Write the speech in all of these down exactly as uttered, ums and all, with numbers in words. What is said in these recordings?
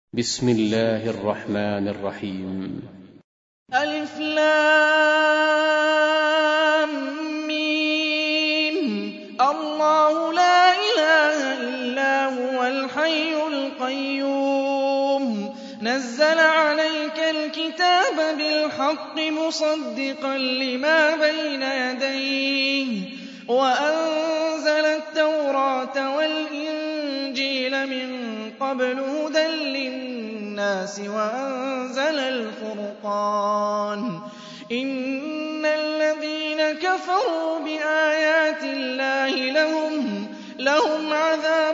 بسم الله الرحمن الرحيم. ألف لام ميم. الله لا إله إلا هو الحي القيوم نزل عليك الكتاب بالحق مصدقا لما بين يديه وأنزل التوراة والإنجيل من قبل هدى للناس وأنزل الفرقان إن الذين كفروا بآيات الله لهم لهم عذاب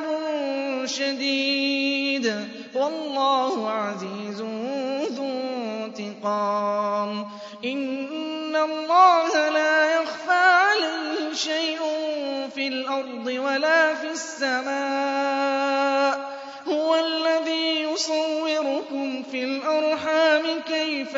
شديد والله عزيز ذو انتقام إن الله لا يخفى عليه شيء في الأرض ولا في السماء هو الذي يصوركم في الأرحام كيف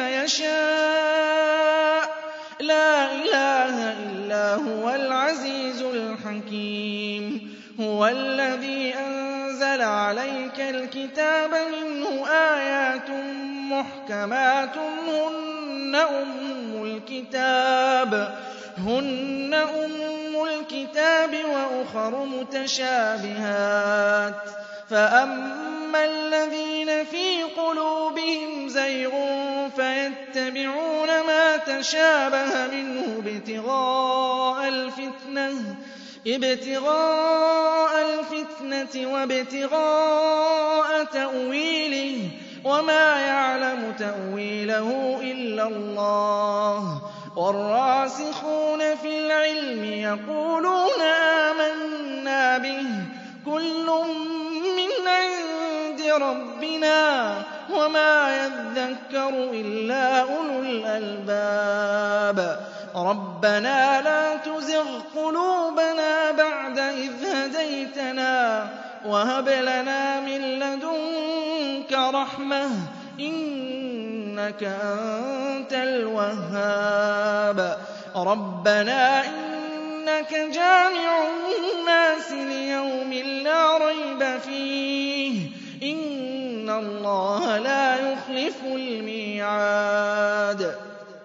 يشاء لا إله إلا هو العزيز الحكيم هو الذي أنزل عليك الكتاب منه آيات محكمات هن أم الكتاب هن أم الكتاب وأخر متشابهات فأما الذين في قلوبهم زيغ فيتبعون ما تشابه منه ابتغاء الفتنة ابتغاء الفتنة وابتغاء تأويله وما يعلم تأويله إلا الله والراسخون في العلم يقولون آمنا به كل من عند ربنا وما يذكر إلا أولو الألباب ربنا لا تزغ قلوبنا بعد إذ هديتنا وهب لنا من لدنك رحمة إنك أنت الوهاب ربنا إنك جامع الناس ليوم لا ريب فيه إن الله لا يخلف الميعاد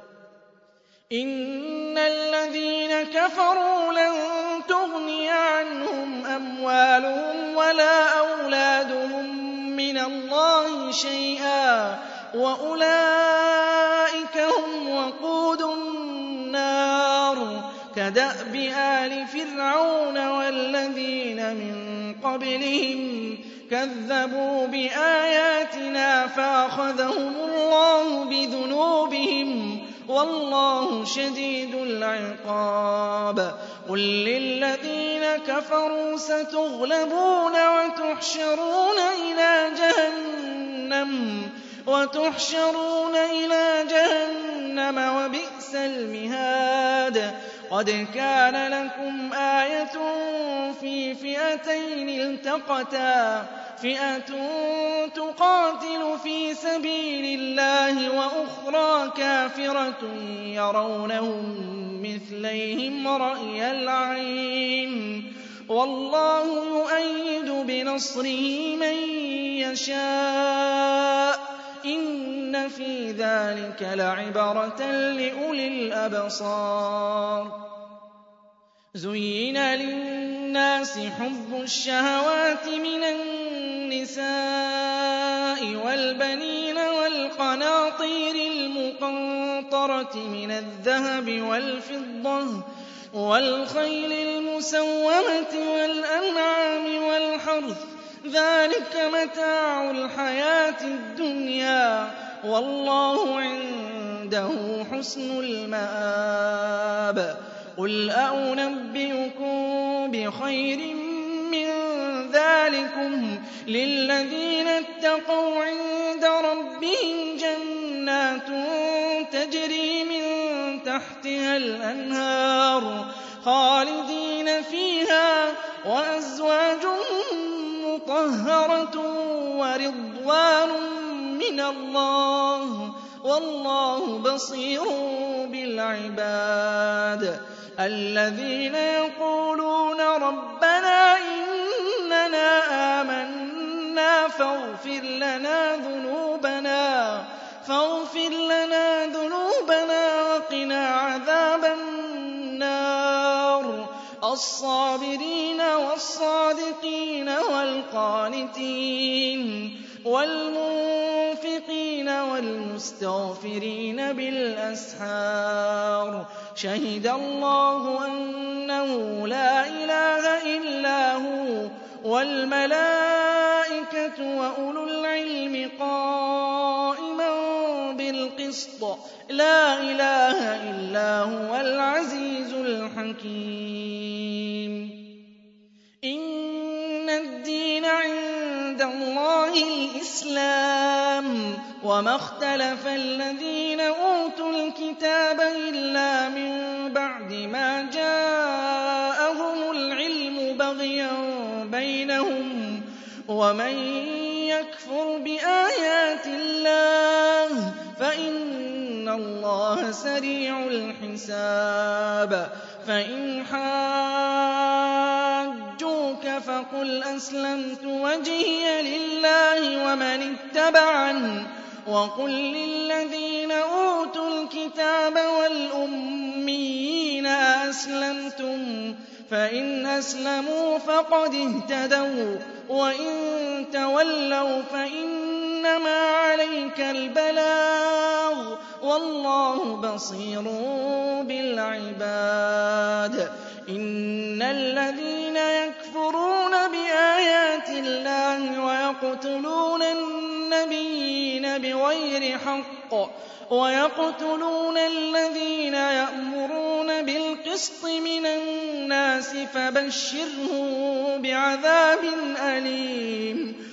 إن الذين كفروا لن تغني عنهم أموالهم ولا أولادهم من الله شيئا وأولئك هم وقود النار كدأب آل فرعون والذين من قبلهم كذبوا بآياتنا فأخذهم الله بذنوبهم والله شديد العقاب قل للذين كفروا ستغلبون وتحشرون إلى جهنم وتحشرون إلى جهنم وبئس المهاد قد كان لكم آية في فئتين التقتا فئة تقاتل في سبيل الله وأخرى كافرة يرونهم مثليهم رأي العين والله يؤيد بنصره من يشاء إن في ذلك لعبرة لأولي الأبصار زين للناس حب الشهوات من النساء والبنين والقناطير المقنطرة من الذهب والفضة والخيل المسومة والأنعام والحرث ذلك متاع الحياة الدنيا والله عنده حسن المآب قل أنبئكم بخير من ذلكم للذين اتقوا عند ربهم جنات تجري من تحتها الأنهار خالدين فيها وأزواج مطهرة ورضوان من الله والله بصير بالعباد الذين يقولون ربنا إننا آمنا آمَنَّا فاغفر لنا ذنوبنا فاغفر لنا ذنوبنا وقنا عذاب النار الصابرين والصادقين والقانتين والمنفقين والمستغفرين بالأسحار شهد الله أنه لا إله إلا هو والملائكة وأولو العلم قائما بالقسط لا إله إلا هو العزيز الحكيم إن الدين عند الله الإسلام وما اختلف الذين أوتوا الكتاب إلا من بعد ما جاءهم العلم بغيا بينهم ومن يكفر بآيات الله فإن الله سريع الحساب فإن حاجوك فقل أسلمت وجهي لله ومن اتبعني وقل للذين أوتوا الكتاب والأميين أسلمتم فإن أسلموا فقد اهتدوا وإن تولوا فإنما عليك البلاغ والله بصير بالعباد إن الذين يكفرون بآيات الله ويقتلون النبيين بغير حق ويقتلون الذين يأمرون بالقسط من الناس فبشرهم بعذاب أليم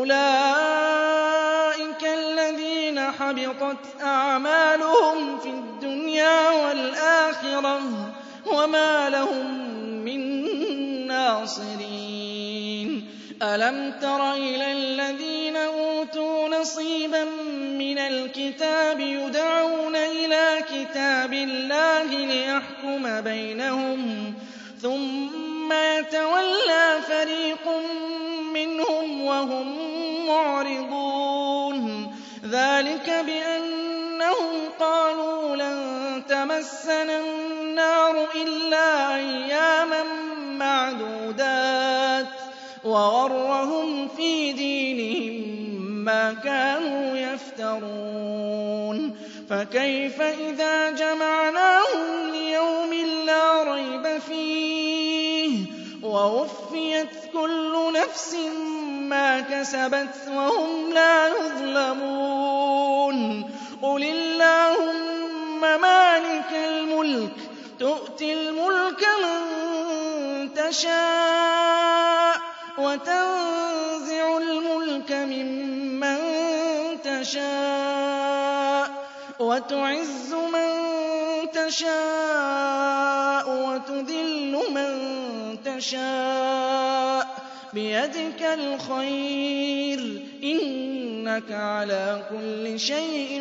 أولئك الذين حبطت أعمالهم في الدنيا والآخرة وما لهم من ناصرين ألم تر إلى الذين أوتوا نصيبا من الكتاب يدعون إلى كتاب الله ليحكم بينهم ثم يتولى فريق منهم وهم معرضون ذلك بأنهم قالوا لن تمسنا النار إلا أياما معدودات وغرهم في دينهم ما كانوا يفترون فكيف إذا جمعناهم ليوم لا ريب فيه ووفيت كل نفس ما كسبت وهم لا يظلمون قل اللهم مالك الملك تؤتي الملك من تشاء وتنزع الملك ممن تشاء وتعز من تشاء وتذل من تشاء بيدك الخير إنك على كل شيء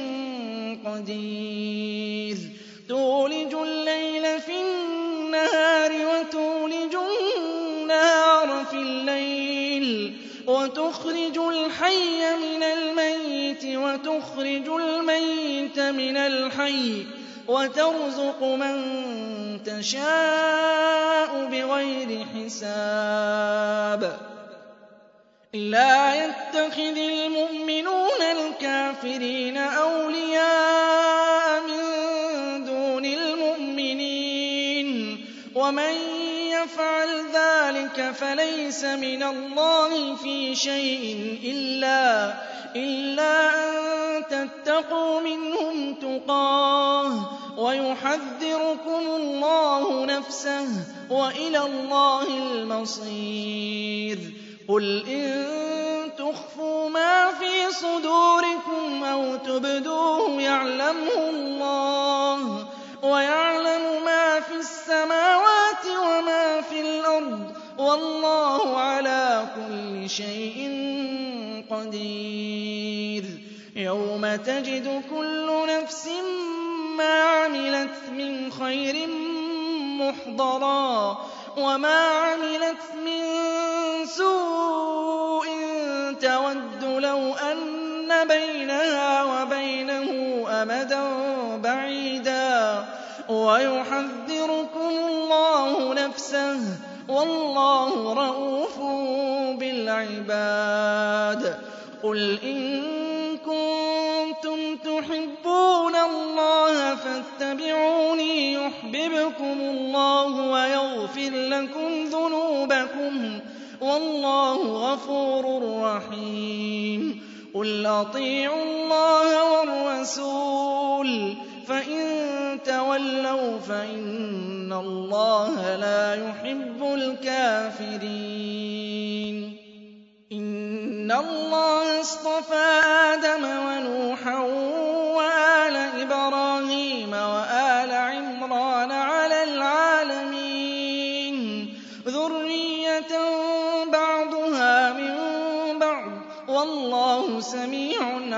قدير تولج الليل في النهار وتولج النهار في الليل وتخرج الحي من الميت وتخرج الميت من الحي وترزق من تشاء بغير حساب لا يتخذ المؤمنون الكافرين أولياء من دون المؤمنين ومن يفعل ذلك فليس من الله في شيء إلا, إلا أن تتقوا منهم تقاه ويحذركم الله نفسه وإلى الله المصير قل إن تخفوا ما في صدوركم أو تبدوه يعلمه الله ويعلم ما في السماوات وما في الأرض والله على كل شيء قدير يوم تجد كل نفس ما عملت من خير محضرا وما عملت من سوء لَوْ أَنَّ بَيْنَهَا وَبَيْنَهُ أَمَدًا بَعِيدًا وَيُحَذِّرُكُمُ اللَّهُ نَفْسَهُ ۗ وَاللَّهُ رَءُوفٌ بِالْعِبَادِ. قُلْ إِن كُنتُمْ تُحِبُّونَ اللَّهَ فَاتَّبِعُونِي يُحْبِبْكُمُ اللَّهُ وَيَغْفِرْ لَكُمْ ذُنُوبَكُمْ ۗ وَاللَّهُ غَفُورٌ رَّحِيمٌ. قُلْ أَطِيعُوا اللَّهَ وَالرَّسُولَ ۖ فَإِن تَوَلَّوْا فَإِنَّ اللَّهَ لَا يُحِبُّ الْكَافِرِينَ. إِنَّ اللَّهَ اصْطَفَىٰ آدَمَ وَنُوحًا وَآلَ إِبْرَاهِيمَ وَآلَ عِمْرَانَ عَلَى الْعَالَمِينَ ذُرِّيَّةً بَعْضُهَا مِن بَعْضٍ ۗ وَاللَّهُ سَمِيعٌ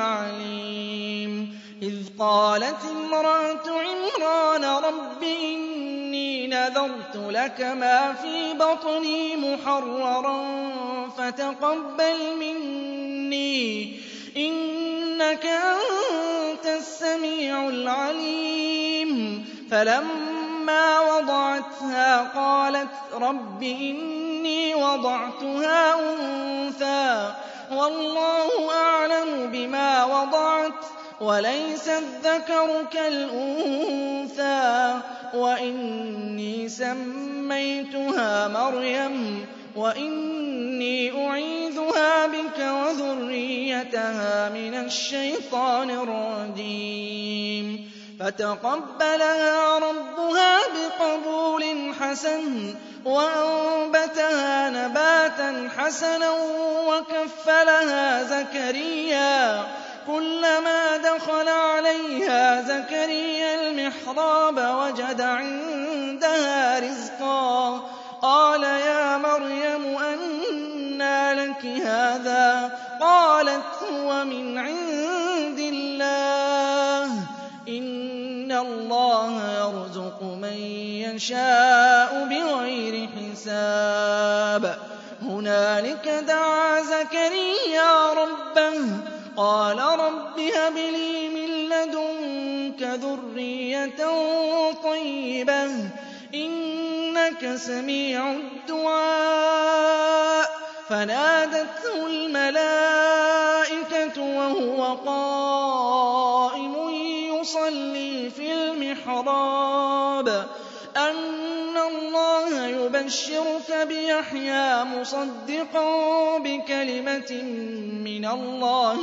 عَلِيمٌ. إِذْ قَالَتِ امْرَأَتُ عِمْرَانَ رَبِّ إِنِّي نَذَرْتُ لَكَ مَا فِي بَطْنِي مُحَرَّرًا فَتَقَبَّلْ مِنِّي ۖ إِنَّكَ أَنتَ السَّمِيعُ الْعَلِيمُ. فَلَمَّا وَضَعَتْهَا قَالَتْ رَبِّ إِنِّي وَضَعْتُهَا أُنثَىٰ وَاللَّهُ أَعْلَمُ بِمَا وَضَعَتْ وَلَيْسَ الذَّكَرُ كَالْأُنثَىٰ وَإِنِّي سَمَّيْتُهَا مَرْيَمَ وَإِنِّي أُعِيذُهَا بِكَ وَذُرِّيَّتَهَا مِنَ الشَّيْطَانِ الرَّجِيمِ. فَتَقَبَّلَهَا رَبُّهَا بِقَبُولٍ حَسَنٍ وَأَنبَتَهَا نَبَاتًا حَسَنًا وَكَفَّلَهَا زَكَرِيَّا. كُلَّمَا دَخَلَ عَلَيْهَا زَكَرِيَّا الْمِحْرَابَ وَجَدَ عِندَهَا رِزْقًا قَالَ يَا مَرْيَمُ أَنَّىٰ لَكِ هَٰذَا ۖ قَالَتْ هُوَ مِنْ عِندِ اللَّهِ ۖ إِنَّ اللَّهَ يَرْزُقُ مَن يَشَاءُ بِغَيْرِ حِسَابٍ. هُنَالِكَ دَعَا زَكَرِيَّا رَبَّهُ قَالَ رَبِّ هَبْ لِي مِن لَّدُنكَ ذُرِّيَّةً طَيِّبَةً ۖ إِنَّكَ سَمِيعُ الدُّعَاءِ. فَنَادَتْهُ الْمَلَائِكَةُ وَهُوَ قَائِمٌ يُصَلِّي فِي الْمِحْرَابِ أَنَّ اللَّهَ يُبَشِّرُكَ بِيَحْيَىٰ مُصَدِّقًا بِكَلِمَةٍ مِّنَ اللَّهِ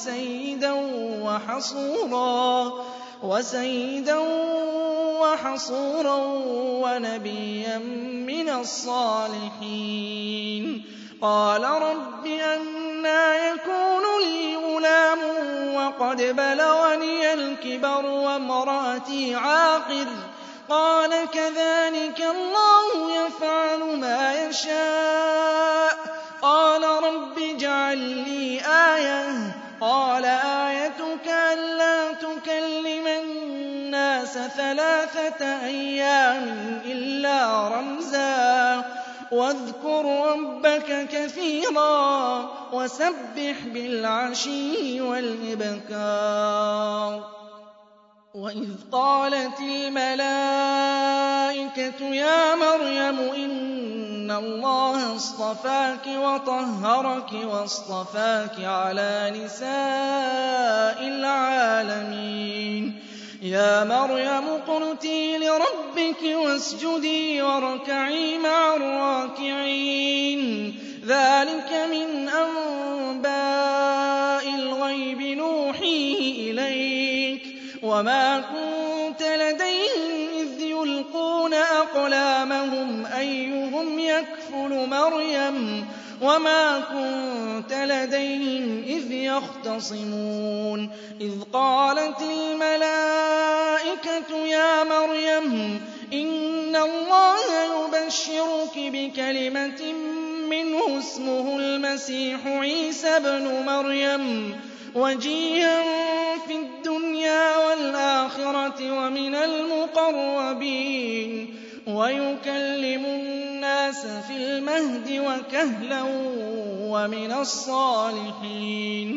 وَسَيِّدًا وَحَصُورًا وَنَبِيًّا مِّنَ الصَّالِحِينَ. قَالَ رَبِّ أَنَّىٰ يَكُونُ لِي غُلَامٌ وَقَدْ بَلَغَنِيَ الْكِبَرُ وَامْرَأَتِي عَاقِرٌ ۖ قَالَ كَذَٰلِكَ اللَّهُ يَفْعَلُ مَا يَشَاءُ. قَالَ رَبِّ اجْعَل لِّي آيَةً ۖ قَالَ آيَتُكَ أَلَّا تُكَلِّمَ النَّاسَ ثَلَاثَةَ أَيَّامٍ إِلَّا رَمْزًا ۗ وَاذْكُر رَّبَّكَ كَثِيرًا وَسَبِّحْ بِالْعَشِيِّ وَالْإِبْكَارِ. وَإِذْ قَالَتِ الْمَلَائِكَةُ يَا مَرْيَمُ إِنَّ اللَّهَ اصْطَفَاكِ وَطَهَّرَكِ وَاصْطَفَاكِ عَلَىٰ نِسَاءِ الْعَالَمِينَ. يَا مَرْيَمُ اقْنُتِي لِرَبِّكِ وَاسْجُدِي وَارْكَعِي مَعَ الرَّاكِعِينَ. ذَٰلِكَ مِنْ أَنبَاءِ الْغَيْبِ نُوحِيهِ إِلَيْكَ ۖ وَمَا كُنتَ لَدَيْهِمْ إِذْ يُلْقُونَ أَقْلَامَهُمْ أَيُّهُمْ يَكْفُلُ مَرْيَمَ وَمَا كُنتَ لَدَيْهِمْ إِذْ يَخْتَصِمُونَ. إِذْ قَالَتِ الْمَلَائِكَةُ يَا مَرْيَمُ إِنَّ اللَّهَ يُبَشِّرُكِ بِكَلِمَةٍ مِّنْهُ اسْمُهُ الْمَسِيحُ عِيسَى ابْنُ مَرْيَمَ وَجِيهًا فِي الدُّنْيَا وَالْآخِرَةِ وَمِنَ الْمُقَرَّبِينَ وَيُكَلِّمُ النَّاسَ فِي الْمَهْدِ وَكَهْلًا وَمِنَ الصَّالِحِينَ.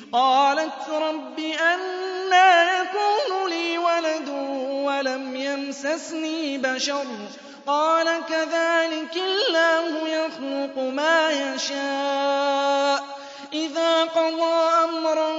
قالت رب أنى يكون لي ولد ولم يمسسني بشر قال كذلك الله يخلق ما يشاء إذا قضى أمرا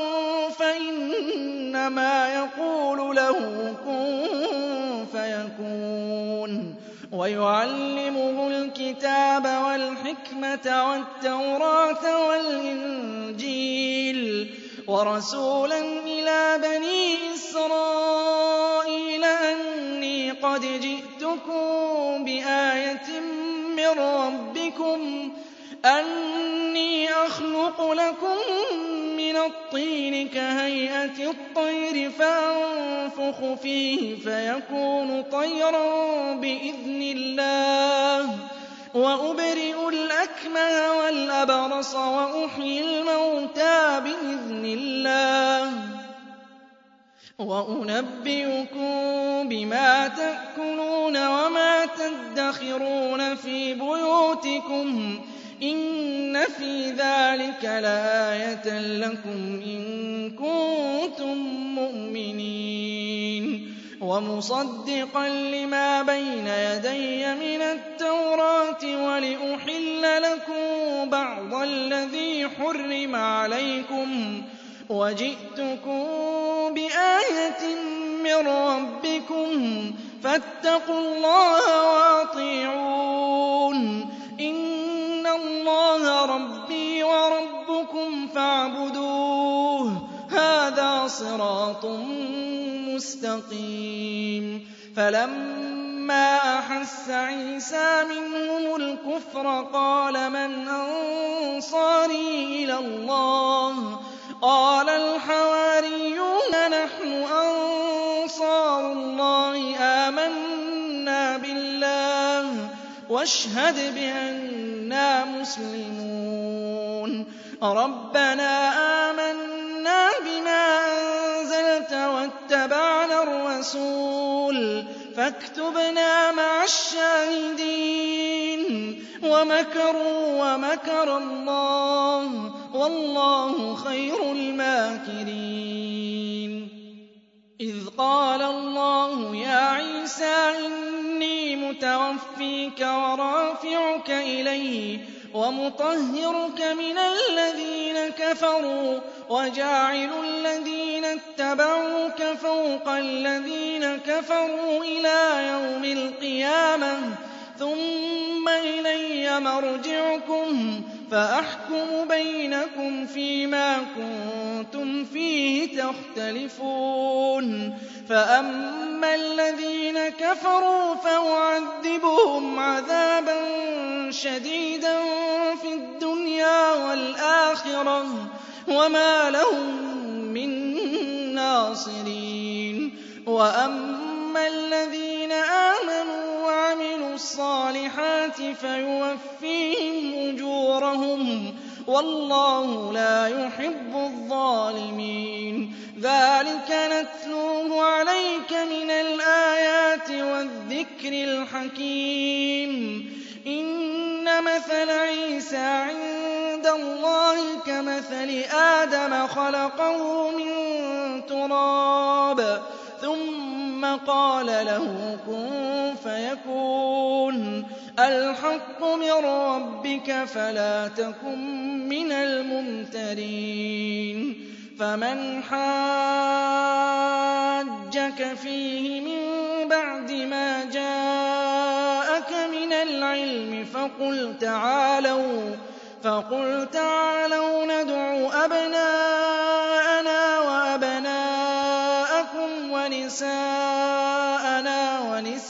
فإنما يقول له كن فيكون ويعلمه الكتاب والحكمة والتوراة والإنجيل ورسولا إلى بني إسرائيل أني قد جئتكم بآية من ربكم أني أخلق لكم من الطين كهيئة الطير فأنفخ فيه فيكون طيرا بإذن الله وأبرئ الأكمه والأبرص وأحيي الموتى بإذن الله وأنبئكم بما تأكلون وما تدخرون في بيوتكم إن في ذلك لآية لكم إن كنتم مؤمنين ومصدقا لما بين يدي من التوراة ولأحل لكم بعض الذي حرم عليكم وجئتكم بآية من ربكم فاتقوا الله وأطيعون إن الله ربي وربكم فاعبدوه هذا صراط مستقيم فلما أحس عيسى منهم الكفر قال من أنصاري إلى الله قال الحواريون نحن أنصار الله آمنا بالله واشهد بأننا مسلمون ربنا آمنا بما أنزلت واتبعنا الرسول فاكتبنا مع الشاهدين ومكروا ومكر الله والله خير الماكرين إذ قال الله يا عيسى إني متوفيك ورافعك إلي ومطهرك من الذين كفروا وجاعل الذين اتبعوك فوق الذين كفروا إلى يوم القيامة ثم إلي مرجعكم فأحكم بينكم فيما كنتم فيه تختلفون فأما الذين كفروا فأعذبهم عذابا شديدا في الدنيا والآخرة وما لهم من ناصرين وأما الذين آمنوا وعملوا الصالحات فيوفيهم أجورهم والله لا يحب الظالمين ذلك نتلوه عليك من الآيات والذكر الحكيم إن مثل عيسى عند الله كمثل آدم خلقه من تراب ثم قال له كن فيكون الحق من ربك فلا تكن من الممترين فمن حاجك فيه من بعد ما جاءك من العلم فقل تعالوا فقل تعالوا ندع أبناءنا وأبناءكم ونساءنا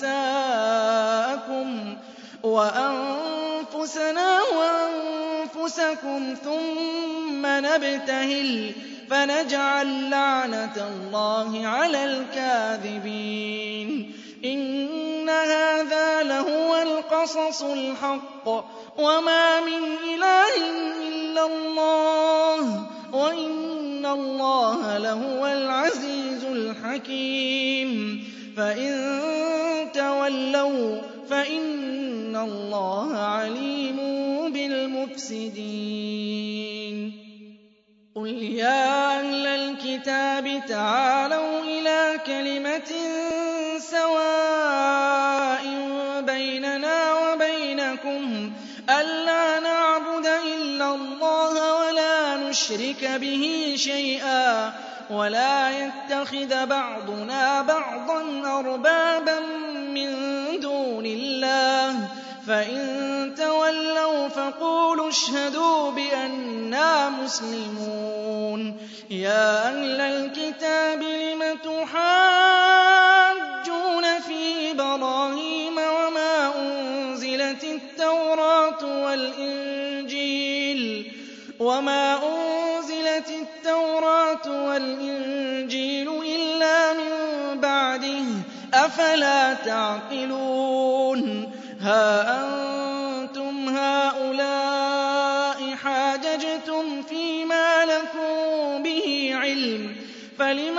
ونساءكم وأنفسنا وأنفسكم ثم نبتهل فنجعل لعنة الله على الكاذبين إن هذا لهو القصص الحق وما من إله إلا الله وإن الله لهو العزيز الحكيم فإن تولوا فإن الله عليم بالمفسدين قُلْ يَا أَهْلَ الْكِتَابِ تَعَالَوْا إِلَىٰ كَلِمَةٍ سَوَاءٍ بَيْنَنَا وَبَيْنَكُمْ أَلَّا نَعْبُدَ إِلَّا اللَّهَ وَلَا نُشْرِكَ بِهِ شَيْئًا وَلَا يَتَّخِذَ بَعْضُنَا بَعْضًا أَرْبَابًا مِّن دُونِ اللَّهِ ۚ فَإِن تَوَلَّوْا فَقُولُوا اشْهَدُوا بِأَنَّا مُسْلِمُونَ. يَا أَهْلَ الْكِتَابِ لِمَ تُحَاجُّونَ فِي إِبْرَاهِيمَ وَمَا أُنزِلَتِ التَّوْرَاةُ وَالْإِنجِيلُ وَمَا أُنزِلَتِ التَّوْرَاةُ وَالْإِنجِيلُ إِلَّا مِن بَعْدِهِ ۚ أَفَلَا تَعْقِلُونَ. هَا أَنتُمْ هَٰؤُلَاءِ حَاجَجْتُمْ فِيمَا لَكُم بِهِ عِلْمٌ فَلِمَ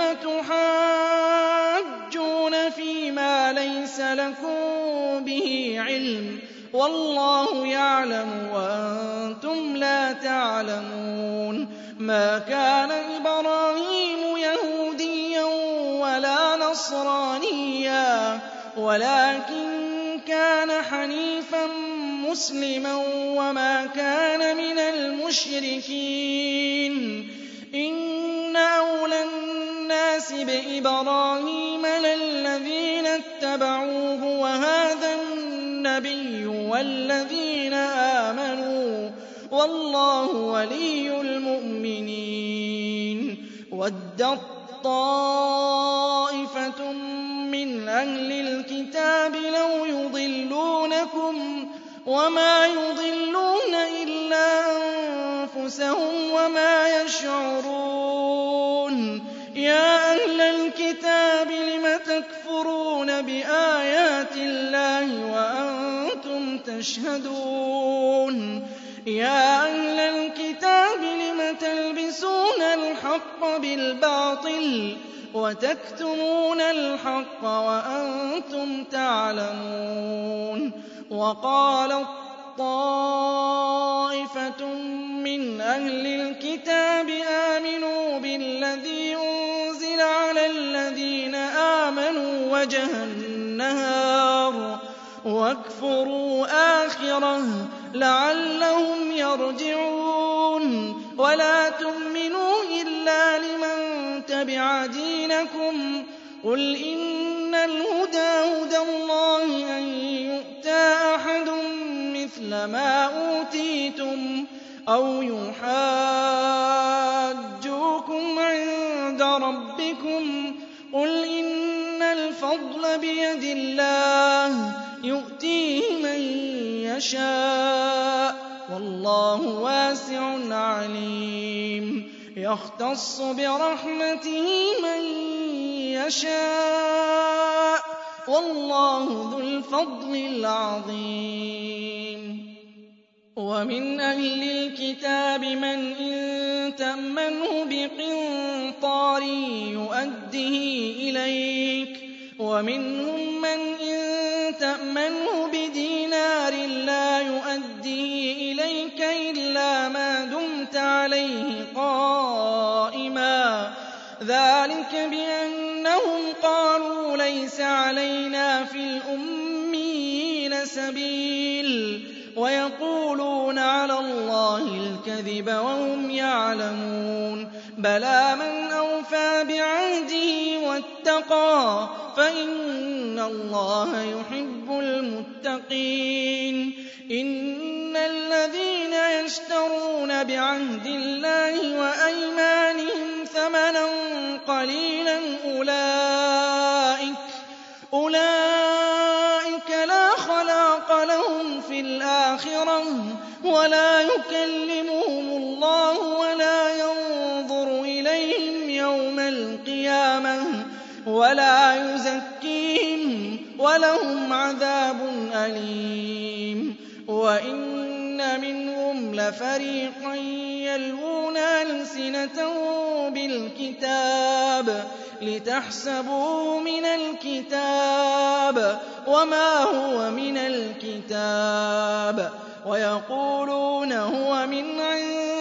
تُحَاجُّونَ فِيمَا لَيْسَ لَكُم بِهِ عِلْمٌ ۚ وَاللَّهُ يَعْلَمُ وَأَنتُمْ لَا تَعْلَمُونَ. مَا كَانَ إِبْرَاهِيمُ يَهُودِيًّا وَلَا نَصْرَانِيًّا وَلَٰكِن كَانَ حَنِيفًا مُّسْلِمًا وَمَا كَانَ مِنَ الْمُشْرِكِينَ. إِنَّ أَوْلَى النَّاسِ بِإِبْرَاهِيمَ لَلَّذِينَ اتَّبَعُوهُ وَهَٰذَا النَّبِيُّ وَالَّذِينَ آمَنُوا ۗ وَاللَّهُ وَلِيُّ الْمُؤْمِنِينَ. وَدَّت طَّائِفَةٌ مِّنْ أَهْلِ الْكِتَابِ لَوْ يُضِلُّونَكُمْ وَمَا يُضِلُّونَ إِلَّا أَنفُسَهُمْ وَمَا يَشْعُرُونَ. يَا أَهْلَ الْكِتَابِ لِمَ تَكْفُرُونَ بِآيَاتِ اللَّهِ وَأَنتُمْ تَشْهَدُونَ. يَا أَهْلَ الْكِتَابِ لِمَ تَلْبِسُونَ الْحَقَّ بِالْبَاطِلِ وَتَكْتُمُونَ الْحَقَّ وَأَنتُمْ تَعْلَمُونَ. وَقَالَت طَّائِفَةٌ مِّنْ أَهْلِ الْكِتَابِ آمِنُوا بِالَّذِي أُنزِلَ عَلَى الَّذِينَ آمَنُوا وَجْهَ النَّهَارِ وَاكْفُرُوا آخِرَهُ لَعَلَّهُمْ يَرْجِعُونَ. وَلَا تُؤْمِنُوا إِلَّا لِمَن تَبِعَ دِينَكُمْ. قُلْ إِنَّ الْهُدَىٰ هُدَى اللَّهِ أَن يُؤْتَىٰ أَحَدٌ مِّثْلَ مَا أُوتِيتُمْ أَوْ يُحَاجُّوكُمْ عِندَ رَبِّكُمْ. قُلْ إِنَّ الْفَضْلَ بِيَدِ اللَّهِ يُؤْتِيهِ مَن يَشَاءُ ۗ وَاللَّهُ وَاسِعٌ عَلِيمٌ. يَخْتَصُّ بِرَحْمَتِهِ مَن يَشَاءُ ۗ وَاللَّهُ ذُو الْفَضْلِ الْعَظِيمِ. وَمِنْ أَهْلِ الْكِتَابِ مَنْ إِن تَأْمَنْهُ بِقِنطَارٍ يُؤَدِّهِ إِلَيْكَ وَمِنْهُم مَّنْ إِن تَأْمَنْهُ بِدِينَارٍ لَّا يُؤَدِّهِ إِلَيْكَ إِلَّا مَا دُمْتَ عَلَيْهِ قَائِمًا ۗ ذَٰلِكَ بِأَنَّهُمْ قَالُوا لَيْسَ عَلَيْنَا فِي الْأُمِّيِّينَ سَبِيلٌ وَيَقُولُونَ عَلَى اللَّهِ الْكَذِبَ وَهُمْ يَعْلَمُونَ. بَلَىٰ مَنْ أَوْفَىٰ بِعَهْدِهِ وَاتَّقَىٰ فَإِنَّ اللَّهَ يُحِبُّ الْمُتَّقِينَ. إِنَّ الَّذِينَ يَشْتَرُونَ بِعَهْدِ اللَّهِ وَأَيْمَانِهِمْ ثَمَنًا قَلِيلًا أُولَٰئِكَ أُولَٰئِكَ لَا خَلَاقَ لَهُمْ فِي الْآخِرَةِ وَلَا يُكَلِّمُهُمُ اللَّهُ وَلَا يَنظُرُ إِلَيْهِمْ يَوْمَ الْقِيَامَةِ وَلَا يُزَكِّيهِمْ وَلَهُمْ عَذَابٌ أَلِيمٌ. وَإِنَّ مِنْهُمْ لَفَرِيقًا يَلْوُونَ أَلْسِنَتَهُم بِالْكِتَابِ لِتَحْسَبُوهُ مِنَ الْكِتَابِ وَمَا هُوَ مِنَ الْكِتَابِ وَيَقُولُونَ هُوَ مِنْ عِندِ اللَّهِ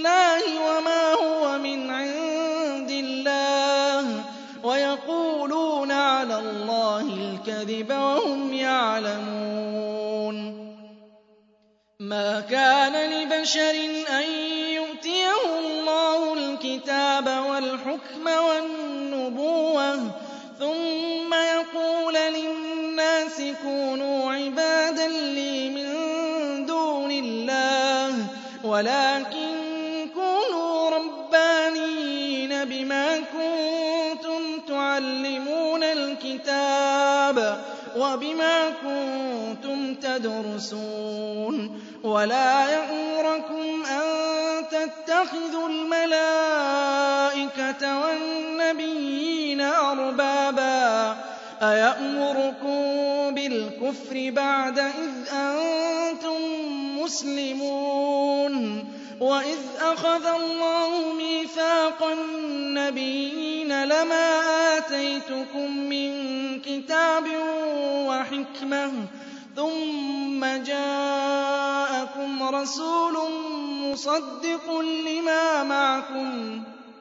اللَّهِ وَمَا هُوَ مِنْ عِندِ اللَّهِ وَيَقُولُونَ عَلَى اللَّهِ الْكَذِبَ وَهُمْ يَعْلَمُونَ مَا كَانَ لِبَشَرٍ أَن يُؤْتِيَهُ اللَّهُ الْكِتَابَ وَالْحُكْمَ وَالنُّبُوَّةَ ثُمَّ يَقُولَ لِلنَّاسِ كُونُوا عِبَادًا لِّي مِن دُونِ اللَّهِ وَلَٰكِن كُونُوا رَبَّانِيِّينَ بِمَا كُنتُمْ تُعَلِّمُونَ الْكِتَابَ وَبِمَا كُنتُمْ تَدْرُسُونَ وَلَا يَأْمُرَكُمْ أَن تَتَّخِذُوا الْمَلَائِكَةَ وَالنَّبِيِّينَ أَرْبَابًا أَيَأْمُرُكُم بِالْكُفْرِ بَعْدَ إِذْ أَنتُم مُّسْلِمُونَ وَإِذْ أَخَذَ اللَّهُ مِيثَاقَ النَّبِيِّينَ لَمَا آتَيْتُكُم مِّن كِتَابٍ وَحِكْمَةٍ ثُمَّ جَاءَكُمْ رَسُولٌ مُّصَدِّقٌ لِّمَا مَعَكُمْ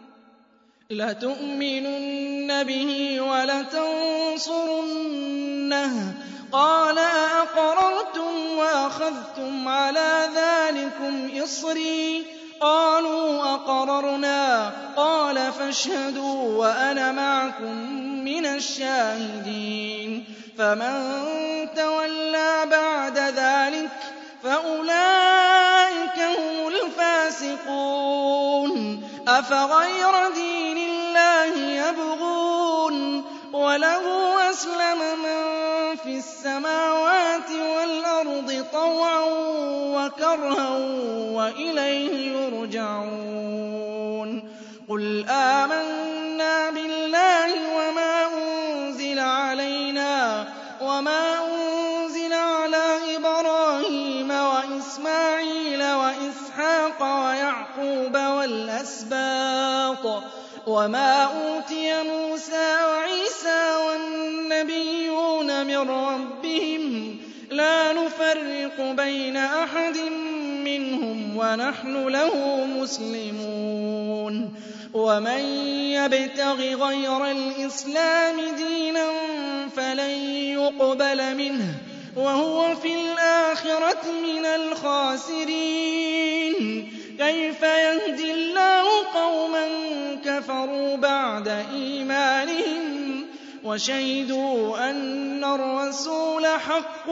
لَتُؤْمِنُنَّ بِهِ وَلَتَنصُرُنَّهُ قَالَ أَأَقْرَرْتُمْ وَأَخَذْتُمْ عَلَىٰ ذَٰلِكُمْ إِصْرِي قَالُوا أَقْرَرْنَا قَالَ فَاشْهَدُوا وَأَنَا مَعَكُم مِّنَ الشَّاهِدِينَ فَمَن تَوَلَّىٰ بَعْدَ ذَٰلِكَ فَأُولَٰئِكَ هُمُ الْفَاسِقُونَ أَفَغَيْرَ دِينِ اللَّهِ يَبْغُونَ وَلَهُ أَسْلَمَ مَن فِي السَّمَاوَاتِ وَالْأَرْضِ طَوْعًا وَكَرْهًا وَإِلَيْهِ يُرْجَعُونَ قُلْ آمَنَّا بِاللَّهِ وَمَا أُنزِلَ عَلَيْنَا وَمَا أُنزِلَ عَلَىٰ إِبْرَاهِيمَ وَإِسْمَاعِيلَ وَإِسْحَاقَ وَيَعْقُوبَ وَالْأَسْبَاطِ وَمَا أُوتِيَ مُوسَىٰ وَعِيسَىٰ وَالنَّبِيُّونَ مِن رَّبِّهِمْ لَا نُفَرِّقُ بَيْنَ أَحَدٍ مِّنْهُمْ وَنَحْنُ لَهُ مُسْلِمُونَ وَمَن يَبْتَغِ غَيْرَ الْإِسْلَامِ دِينًا فَلَن يُقْبَلَ مِنْهُ وَهُوَ فِي الْآخِرَةِ مِنَ الْخَاسِرِينَ كَيْفَ يَهْدِي اللَّهُ قَوْمًا كَفَرُوا بَعْدَ إِيمَانِهِمْ وَشَهِدُوا أَنَّ الرَّسُولَ حَقٌّ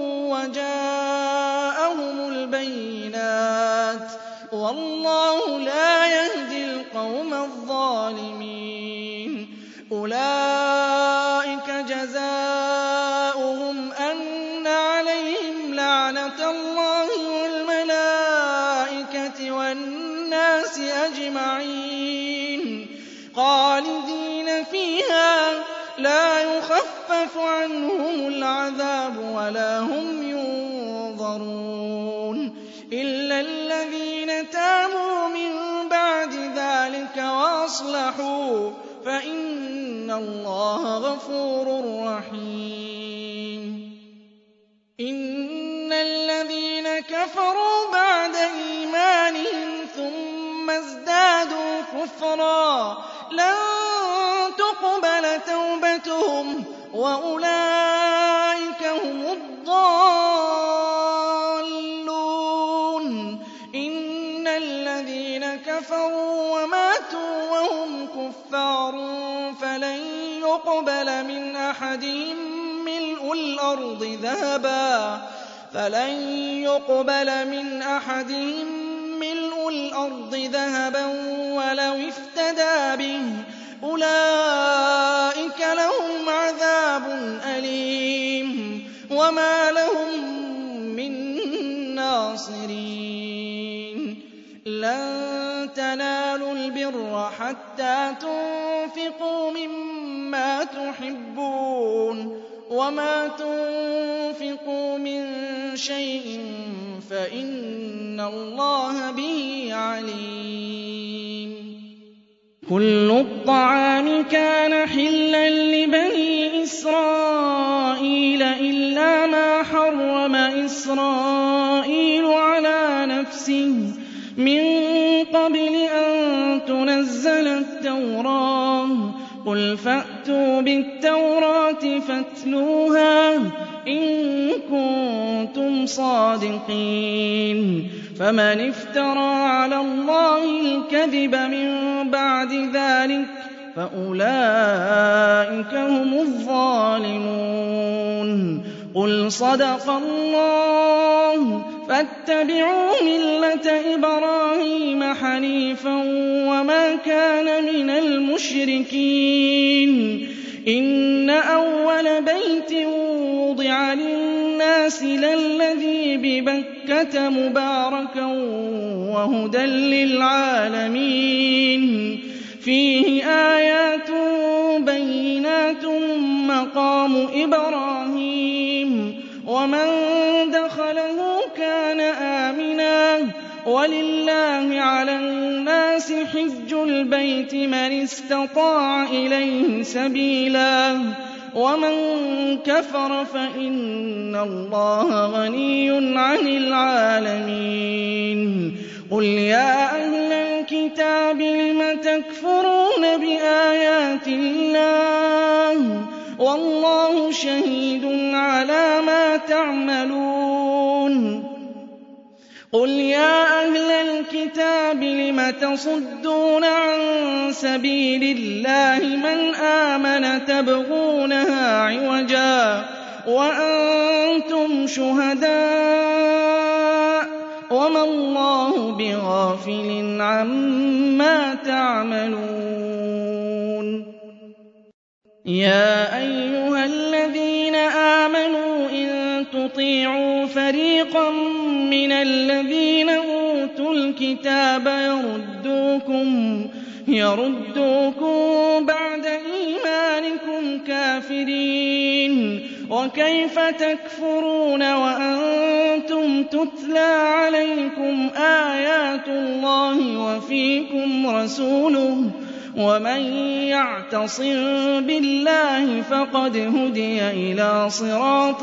وَجَاءَهُمُ الْبَيِّنَاتُ وَاللَّهُ لَا يَهْدِي الْقَوْمَ الظَّالِمِينَ أُولَٰئِكَ جَزَاؤُهُمْ أَنَّ عَلَيْهِمْ لَعْنَةَ اللَّهِ وَالْمَلَائِكَةِ وَالنَّاسِ أَجْمَعِينَ خَالِدِينَ فِيهَا لَا يُخَفَّفُ عَنْهُمُ الْعَذَابُ وَلَا هُمْ يُنظَرُونَ إِلَّا الَّذِينَ تَابُوا مِن بَعْدِ ذَٰلِكَ وَأَصْلَحُوا فَإِنَّ اللَّهَ غَفُورٌ رَّحِيمٌ إِنَّ الَّذِينَ كَفَرُوا بَعْدَ إِيمَانِهِمْ ثُمَّ ازْدَادُوا كُفْرًا لَّن تُقْبَلَ تَوْبَتُهُمْ وَأُولَٰئِكَ هُمُ الضَّالُّونَ إِنَّ الَّذِينَ كَفَرُوا وَمَاتُوا وَهُمْ كُفَّارٌ فَلَن يُقْبَلَ مِنْ أَحَدِهِم مِّلْءُ الْأَرْضِ ذَهَبًا فَلَن يُقْبَلَ مِنْ أَحَدِهِم مِّلْءُ الْأَرْضِ ذَهَبًا وَلَوِ افْتَدَىٰ بِهِ أُولَٰئِكَ لَهُمْ عَذَابٌ أَلِيمٌ وَمَا لَهُم مِّن نَّاصِرِينَ لَن تَنَالُوا الْبِرَّ حَتَّىٰ تُنفِقُوا مِمَّا تُحِبُّونَ وَمَا تُنفِقُوا مِن شَيْءٍ فَإِنَّ اللَّهَ بِهِ عَلِيمٌ كُلُّ الطَّعَامِ كَانَ حِلًّا لِّبَنِي إِسْرَائِيلَ إِلَّا مَا حَرَّمَ إِسْرَائِيلُ عَلَىٰ نَفْسِهِ مِن نَزَّلَ التَّوْرَاةَ قُلْ فَأْتُوا بِالتَّوْرَاةِ فَاتْلُوهَا إِن كُنتُمْ صَادِقِينَ فَمَنِ افْتَرَىٰ عَلَى اللَّهِ الْكَذِبَ مِن بَعْدِ ذَٰلِكَ فَأُولَٰئِكَ هُمُ الظَّالِمُونَ قُلْ صَدَقَ اللَّهُ فَاتَّبِعُوا مِلَّةَ إِبْرَاهِيمَ حَنِيفًا وَمَا كَانَ مِنَ الْمُشْرِكِينَ إِنَّ أَوَّلَ بَيْتٍ وُضِعَ لِلنَّاسِ لَلَّذِي بِبَكَّةَ مُبَارَكًا وَهُدًى لِّلْعَالَمِينَ فِيهِ آيَاتٌ بَيِّنَاتٌ مَّقَامُ إِبْرَاهِيمَ وَمَن دَخَلَهُ كَانَ آمِنًا وَلِلَّهِ عَلَى النَّاسِ حِجُّ الْبَيْتِ مَنِ اسْتَطَاعَ إِلَيْهِ سَبِيلًا وَمَن كَفَرَ فَإِنَّ اللَّهَ غَنِيٌّ عَنِ الْعَالَمِينَ قُلْ يَا أَهْلَ الْكِتَابِ لِمَ تَكْفُرُونَ بِآيَاتِ اللَّهِ وَاللَّهُ شَهِيدٌ عَلَىٰ مَا تَعْمَلُونَ قُلْ يَا أَهْلَ الْكِتَابِ لِمَ تَصُدُّونَ عَن سَبِيلِ اللَّهِ مَنْ آمَنَ تَبْغُونَهَا عِوَجًا وَأَنتُمْ شُهَدَاءُ وَمَا اللَّهُ بِغَافِلٍ عَمَّا تَعْمَلُونَ يَا أَيُّهَا الَّذِينَ آمَنُوا إِن تُطِيعُوا فَرِيقًا مِّنَ الَّذِينَ أُوتُوا الْكِتَابَ يَرُدُّوكُمْ يَرُدُّوكُم بَعْدَ إِيمَانِكُمْ كَافِرِينَ وَكَيْفَ تَكْفُرُونَ وَأَنتُمْ تُتْلَىٰ عَلَيْكُمْ آيَاتُ اللَّهِ وَفِيكُمْ رَسُولُهُ وَمَن يَعْتَصِم بِاللَّهِ فَقَدْ هُدِيَ إِلَىٰ صِرَاطٍ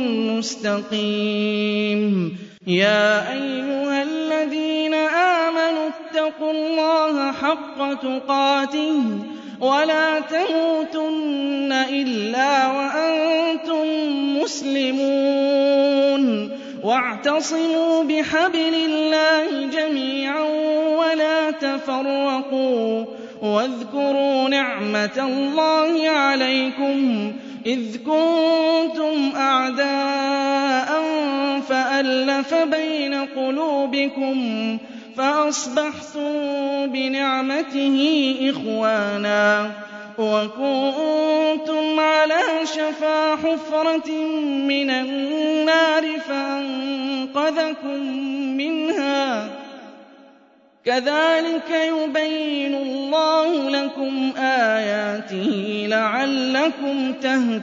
مُّسْتَقِيمٍ يَا أَيُّهَا الَّذِينَ آمَنُوا اتَّقُوا اللَّهَ حَقَّ تُقَاتِهِ وَلَا تَمُوتُنَّ إِلَّا وَأَنتُم مُّسْلِمُونَ وَاعْتَصِمُوا بِحَبْلِ اللَّهِ جَمِيعًا وَلَا تَفَرَّقُوا وَاذْكُرُوا نِعْمَةَ اللَّهِ عَلَيْكُمْ إِذْ كُنتُمْ أَعْدَاءً فَأَلَّفَ بَيْنَ قُلُوبِكُمْ فَأَصْبَحْتُم بِنِعْمَتِهِ إِخْوَانًا وَكُنتُمْ عَلَىٰ شَفَا حُفْرَةٍ مِّنَ النَّارِ فَأَنقَذَكُم مِّنْهَا ۗ كَذَٰلِكَ يُبَيِّنُ اللَّهُ لَكُمْ آيَاتِهِ لَعَلَّكُمْ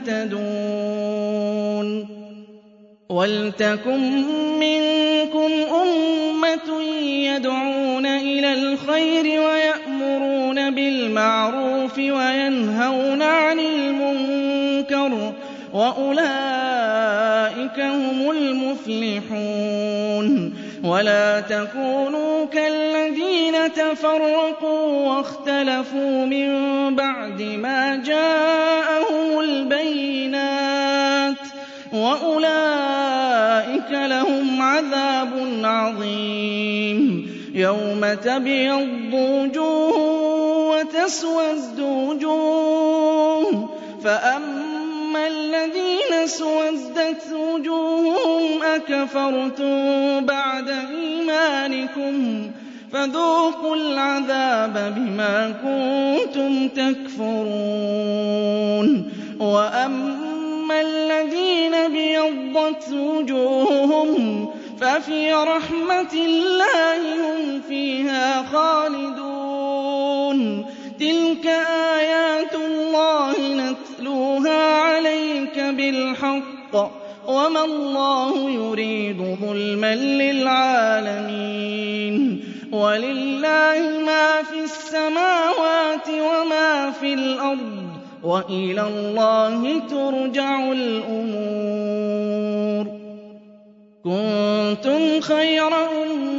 تَهْتَدُونَ وَلْتَكُن مِّنكُمْ أُمَّةٌ يَدْعُونَ إِلَى الْخَيْرِ وَيَأْمُرُونَ بِالْمَعْرُوفِ وَيَنْهَوْنَ عَنِ الْمُنكَرِ وَأُولَٰئِكَ هُمُ الْمُفْلِحُونَ وَلَا تَكُونُوا كَالَّذِينَ تَفَرَّقُوا وَاخْتَلَفُوا مِن بَعْدِ مَا جَاءَهُمُ الْبَيِّنَاتُ وَأُولَٰئِكَ لَهُمْ عَذَابٌ عَظِيمٌ يَوْمَ تَبْيَضُّ وُجُوهٌ وَتَسْوَدُّ وُجُوهٌ فَأَمَّا الَّذِينَ اسْوَدَّتْ وُجُوهُهُمْ أَكَفَرْتُم بَعْدَ إِيمَانِكُمْ فَذُوقُوا الْعَذَابَ بِمَا كُنتُمْ تَكْفُرُونَ وَأَمَّا الَّذِينَ ابْيَضَّتْ وُجُوهُهُمْ فَفِي رَحْمَةِ اللَّهِ هُمْ فِيهَا خَالِدُونَ تِلْكَ آيَاتُ اللَّهِ نَتْلُوهَا عَلَيْكَ بِالْحَقِّ وَمَا اللَّهُ يُرِيدُ ظُلْمًا لِّلْعَالَمِينَ وَلِلَّهِ مَا فِي السَّمَاوَاتِ وَمَا فِي الْأَرْضِ وَإِلَى اللَّهِ تُرْجَعُ الْأُمُورُ كُنتُمْ خَيْرَ أُمَّةٍ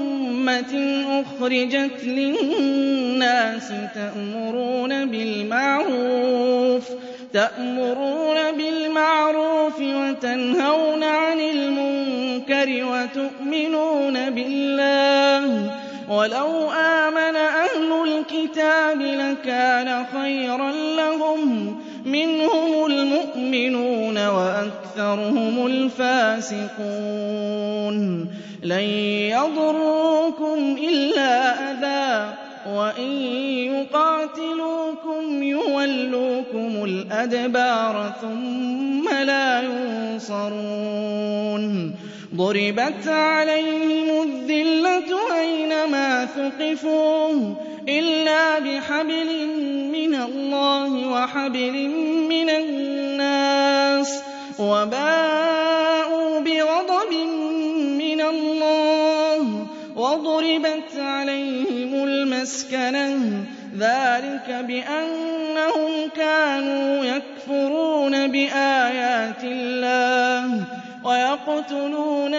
أُمَّةٍ أُخْرِجَتْ لِلنَّاسِ تَأْمُرُونَ بِالْمَعْرُوفِ تَأْمُرُونَ بِالْمَعْرُوفِ وَتَنْهَوْنَ عَنِ الْمُنكَرِ وَتُؤْمِنُونَ بِاللَّهِ وَلَوْ آمَنَ أَهْلُ الْكِتَابِ لَكَانَ خَيْرًا لَّهُم مِّنْهُمُ الْمُؤْمِنُونَ وَأَكْثَرُهُمُ الْفَاسِقُونَ لَن يَضُرُّوكُمْ إِلَّا أَذًى وَإِن يُقَاتِلُوكُمْ يُوَلُّوكُمُ الْأَدْبَارَ ثُمَّ لَا يُنصَرُونَ ضُرِبَتْ عَلَيْهِمُ الذِّلَّةُ أَيْنَمَا ثُقِفُوا إِلَّا بِحَبْلٍ مِّنَ اللَّهِ وَحَبْلٍ مِّنَ النَّاسِ وَبَاءُوا بِغَضَبٍ مِّنَ اللَّهِ وَضُرِبَتْ عَلَيْهِمُ الْمَسْكَنَةُ ذَٰلِكَ بِأَنَّهُمْ كَانُوا يَكْفُرُونَ بِآيَاتِ اللَّهِ وَيَقْتُلُونَ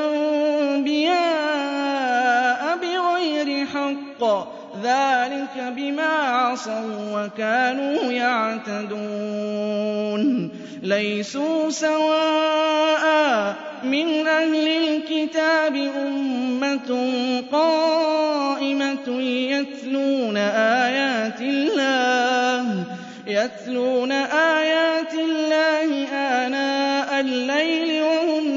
الْأَنبِيَاءَ بِغَيْرِ حَقٍّ ذَٰلِكَ بِمَا عَصَوا وَّكَانُوا يَعْتَدُونَ لَيْسُوا سَوَاءً مِّنْ أَهْلِ الْكِتَابِ أُمَّةٌ قَائِمَةٌ يَتْلُونَ آيَاتِ اللَّهِ يَتْلُونَ آيَاتِ اللَّهِ آنَاءَ اللَّيْلِ وَهُمْ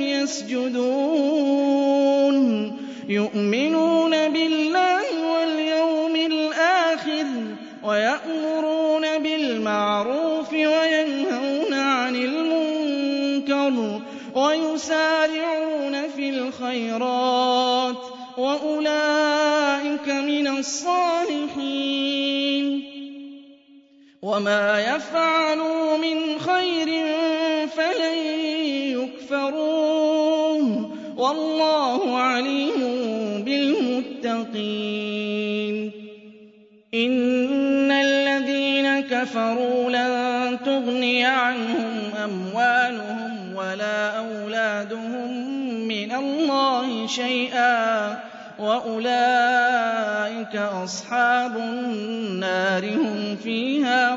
يَسْجُدُونَ يُؤْمِنُونَ بِاللَّهِ وَالْيَوْمِ الْآخِرِ وَيَأْمُرُونَ بِالْمَعْرُوفِ وَيَنْهَوْنَ عَنِ الْمُنكَرِ وَيُسَارِعُونَ فِي الْخَيْرَاتِ وَأُولَٰئِكَ مِنَ الصَّالِحِينَ وَمَا يَفْعَلُوا مِنْ خَيْرٍ فَلَن يُكْفَرُوهُ وَاللَّهُ عَلِيمٌ بِالْمُتَّقِينَ إِنَّ الَّذِينَ كَفَرُوا لَن تُغْنِيَ عَنْهُمْ أَمْوَالُهُمْ وَلَا أَوْلَادُهُم مِّنَ اللَّهِ شَيْئًا وَأُولَٰئِكَ أَصْحَابُ النَّارِ هُمْ فِيهَا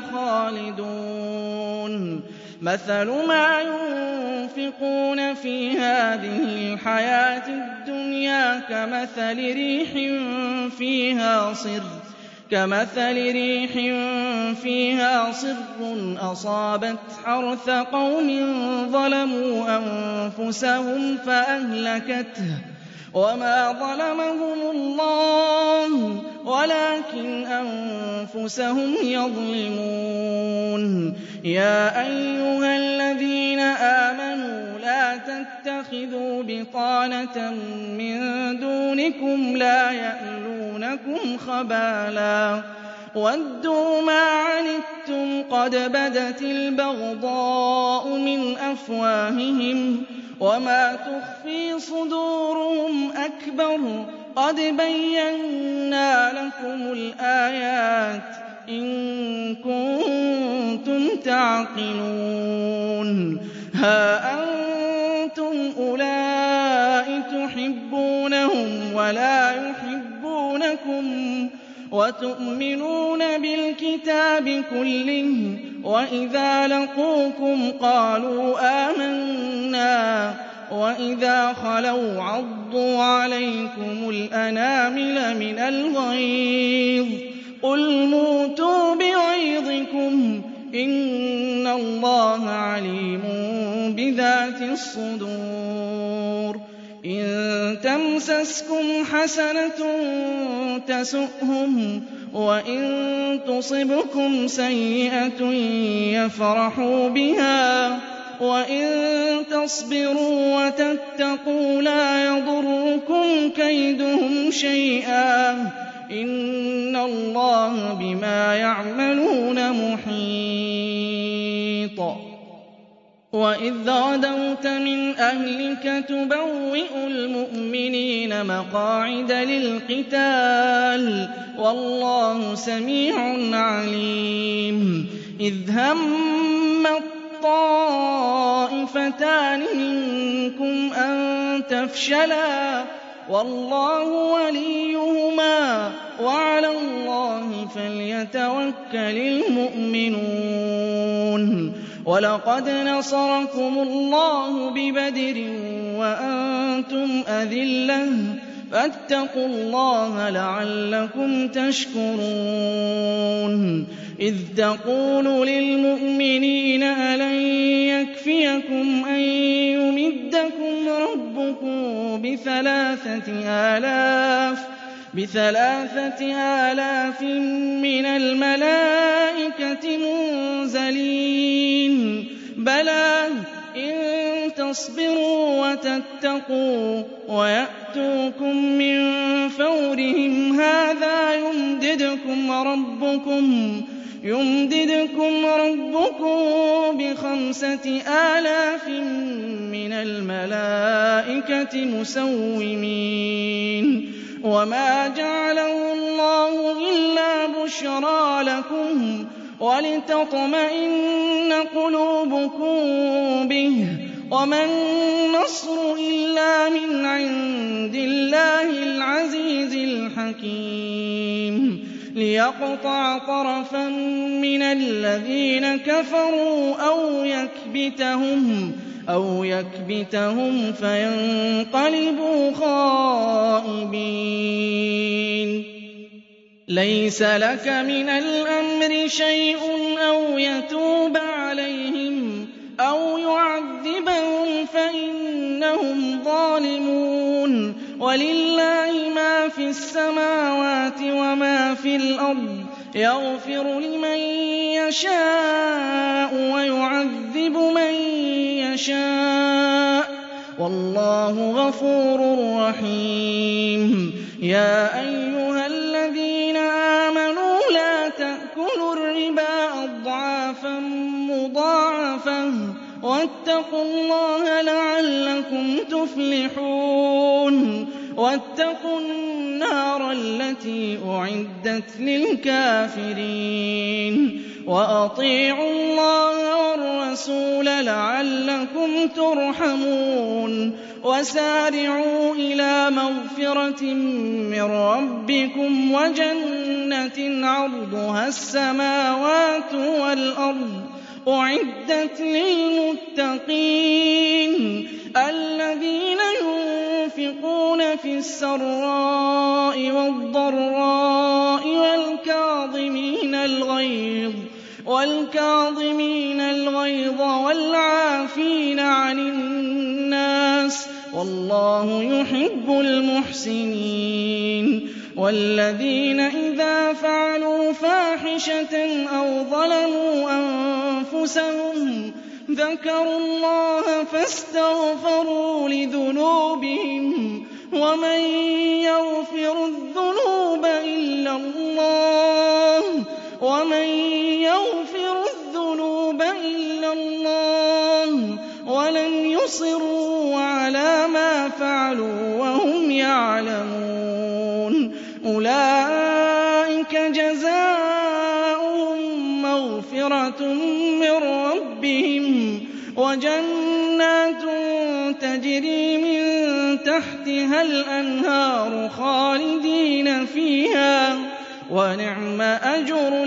خَالِدُونَ مَثَلُ مَا يُنفِقُونَ فِي هَٰذِهِ الْحَيَاةِ الدُّنْيَا كَمَثَلِ رِيحٍ فِيهَا صِرٌّ كَمَثَلِ رِيحٍ فِيهَا صِرٌّ أَصَابَتْ حَرْثَ قَوْمٍ ظَلَمُوا أَنفُسَهُمْ فَأَهْلَكَتْهُ وَمَا ظَلَمَهُمُ اللَّهُ وَلَٰكِنْ أَنفُسَهُمْ يَظْلِمُونَ يَا أَيُّهَا الَّذِينَ آمَنُوا لَا تَتَّخِذُوا بِطَانَةً مِّن دُونِكُمْ لَا يَأْلُونَكُمْ خَبَالًا وَدُّوا مَا عَنِتُّمْ قَدْ بَدَتِ الْبَغْضَاءُ مِنْ أَفْوَاهِهِمْ وَمَا تُخْفِي صُدُورُهُمْ أَكْبَرُ قَدْ بَيَّنَّا لَكُمُ الْآيَاتِ إِن كُنتُمْ تَعْقِلُونَ هَا أَنتُمْ أُولَاءِ تُحِبُّونَهُمْ وَلَا يُحِبُّونَكُمْ وَتُؤْمِنُونَ بِالْكِتَابِ كُلِّهِ وَإِذَا لَقُوكُمْ قَالُوا آمَنَّا وَإِذَا خَلَوْا عَضُّوا عَلَيْكُمُ الْأَنَامِلَ مِنَ الْغَيْظِ قُلْ مُوتُوا بِغَيْظِكُمْ إِنَّ اللَّهَ عَلِيمٌ بِذَاتِ الصُّدُورِ إِن تَمْسَسْكُمْ حَسَنَةٌ تَسُؤْهُمْ وَإِن تُصِبْكُمْ سَيِّئَةٌ يَفْرَحُوا بِهَا وَإِن تَصْبِرُوا وَتَتَّقُوا لَا يَضُرُّكُمْ كَيْدُهُمْ شَيْئًا ۗ إِنَّ اللَّهَ بِمَا يَعْمَلُونَ مُحِيطٌ وَإِذْ غَدَوْتَ مِنْ أَهْلِكَ تُبَوِّئُ الْمُؤْمِنِينَ مَقَاعِدَ لِلْقِتَالِ ۗ وَاللَّهُ سَمِيعٌ عَلِيمٌ إِذْ هَمَّت طَّائِفَتَانِ مِنكُمْ أَن تَفْشَلَا وَاللَّهُ وَلِيُّهُمَا ۗ وَعَلَى اللَّهِ فَلْيَتَوَكَّلِ الْمُؤْمِنُونَ. وَلَقَدْ نَصَرَكُمُ اللَّهُ بِبَدْرٍ وَأَنتُمْ أَذِلَّةٌ فَاتَّقُوا اللَّهَ لَعَلَّكُمْ تَشْكُرُونَ. إِذْ تَقُولُ لِلْمُؤْمِنِينَ أَلَن يَكْفِيَكُمْ أَن يُمِدَّكُمْ رَبُّكُم بِثَلَاثَةِ آلَافٍ بثلاثة آلاف مِّنَ الْمَلَائِكَةِ مُنزَلِينَ بَلَىٰ إِن تَصْبِرُوا وَتَتَّقُوا وَيَأْتُوكُم مِّن فَوْرِهِمْ هَٰذَا يُمْدِدْكُمْ رَبُّكُم يُمْدِدْكُمْ رَبُّكُم بِخَمْسَةِ آلَافٍ مِّنَ الْمَلَائِكَةِ مُسَوِّمِينَ. وَمَا جَعَلَهُ اللَّهُ إِلَّا بُشْرَىٰ لَكُمْ وَلِتَطْمَئِنَّ قُلُوبُكُم بِهِ ۗ وَمَا النَّصْرُ إِلَّا مِنْ عِندِ اللَّهِ الْعَزِيزِ الْحَكِيمِ. لِيَقْطَعَ طَرَفًا مِّنَ الَّذِينَ كَفَرُوا أَوْ يَكْبِتَهُمْ أَوْ يَكْبِتَهُمْ فَيَنقَلِبُوا خَائِبِينَ. لَيْسَ لَكَ مِنَ الْأَمْرِ شَيْءٌ أَوْ يَتُوبَ عَلَيْهِمْ أَوْ يُعَذِّبَهُمْ فَإِنَّهُمْ ظَالِمُونَ. وَلِلَّهِ مَا فِي السَّمَاوَاتِ وَمَا فِي الْأَرْضِ ۚ يَغْفِرُ لِمَن يَشَاءُ وَيُعَذِّبُ مَن يَشَاءُ ۚ وَاللَّهُ غَفُورٌ رَّحِيمٌ. يَا أَيُّهَا الَّذِينَ آمَنُوا لَا تَأْكُلُوا الرِّبَا أَضْعَافًا مُّضَاعَفَةً وَاتَّقُوا اللَّهَ لَعَلَّكُمْ تُفْلِحُونَ. وَاتَّقُوا النَّارَ الَّتِي أُعِدَّتْ لِلْكَافِرِينَ. وَأَطِيعُوا اللَّهَ وَالرَّسُولَ لَعَلَّكُمْ تُرْحَمُونَ. وَسَارِعُوا إِلَىٰ مَغْفِرَةٍ مِّن رَّبِّكُمْ وَجَنَّةٍ عَرْضُهَا السَّمَاوَاتُ وَالْأَرْضُ أُعِدَّتْ لِلْمُتَّقِينَ الَّذِينَ يُنفِقُونَ فِي السَّرَّاءِ وَالضَّرَّاءِ وَالْكَاظِمِينَ الْغَيْظَ وَالْعَافِينَ عَنِ النَّاسِ ۗ وَاللَّهُ يُحِبُّ الْمُحْسِنِينَ. وَالَّذِينَ إِذَا فَعَلُوا فَاحِشَةً أَوْ ظَلَمُوا أَنفُسَهُمْ ذَكَرُوا اللَّهَ فَاسْتَغْفَرُوا لِذُنُوبِهِمْ ۗ وَمَن يَغْفِرُ الذُّنُوبَ إِلَّا اللَّهُ وَمَن يَغْفِرُ الذُّنُوبَ إِلَّا اللَّهُ وَلَمْ يُصِرُّوا عَلَىٰ مَا فَعَلُوا وَهُمْ يَعْلَمُونَ أُولَٰئِكَ جَزَاؤُهُم مَّغْفِرَةٌ مِّن رَّبِّهِمْ وَجَنَّاتٌ تَجْرِي مِن تَحْتِهَا الْأَنْهَارُ خَالِدِينَ فِيهَا ۚ وَنِعْمَ أَجْرُ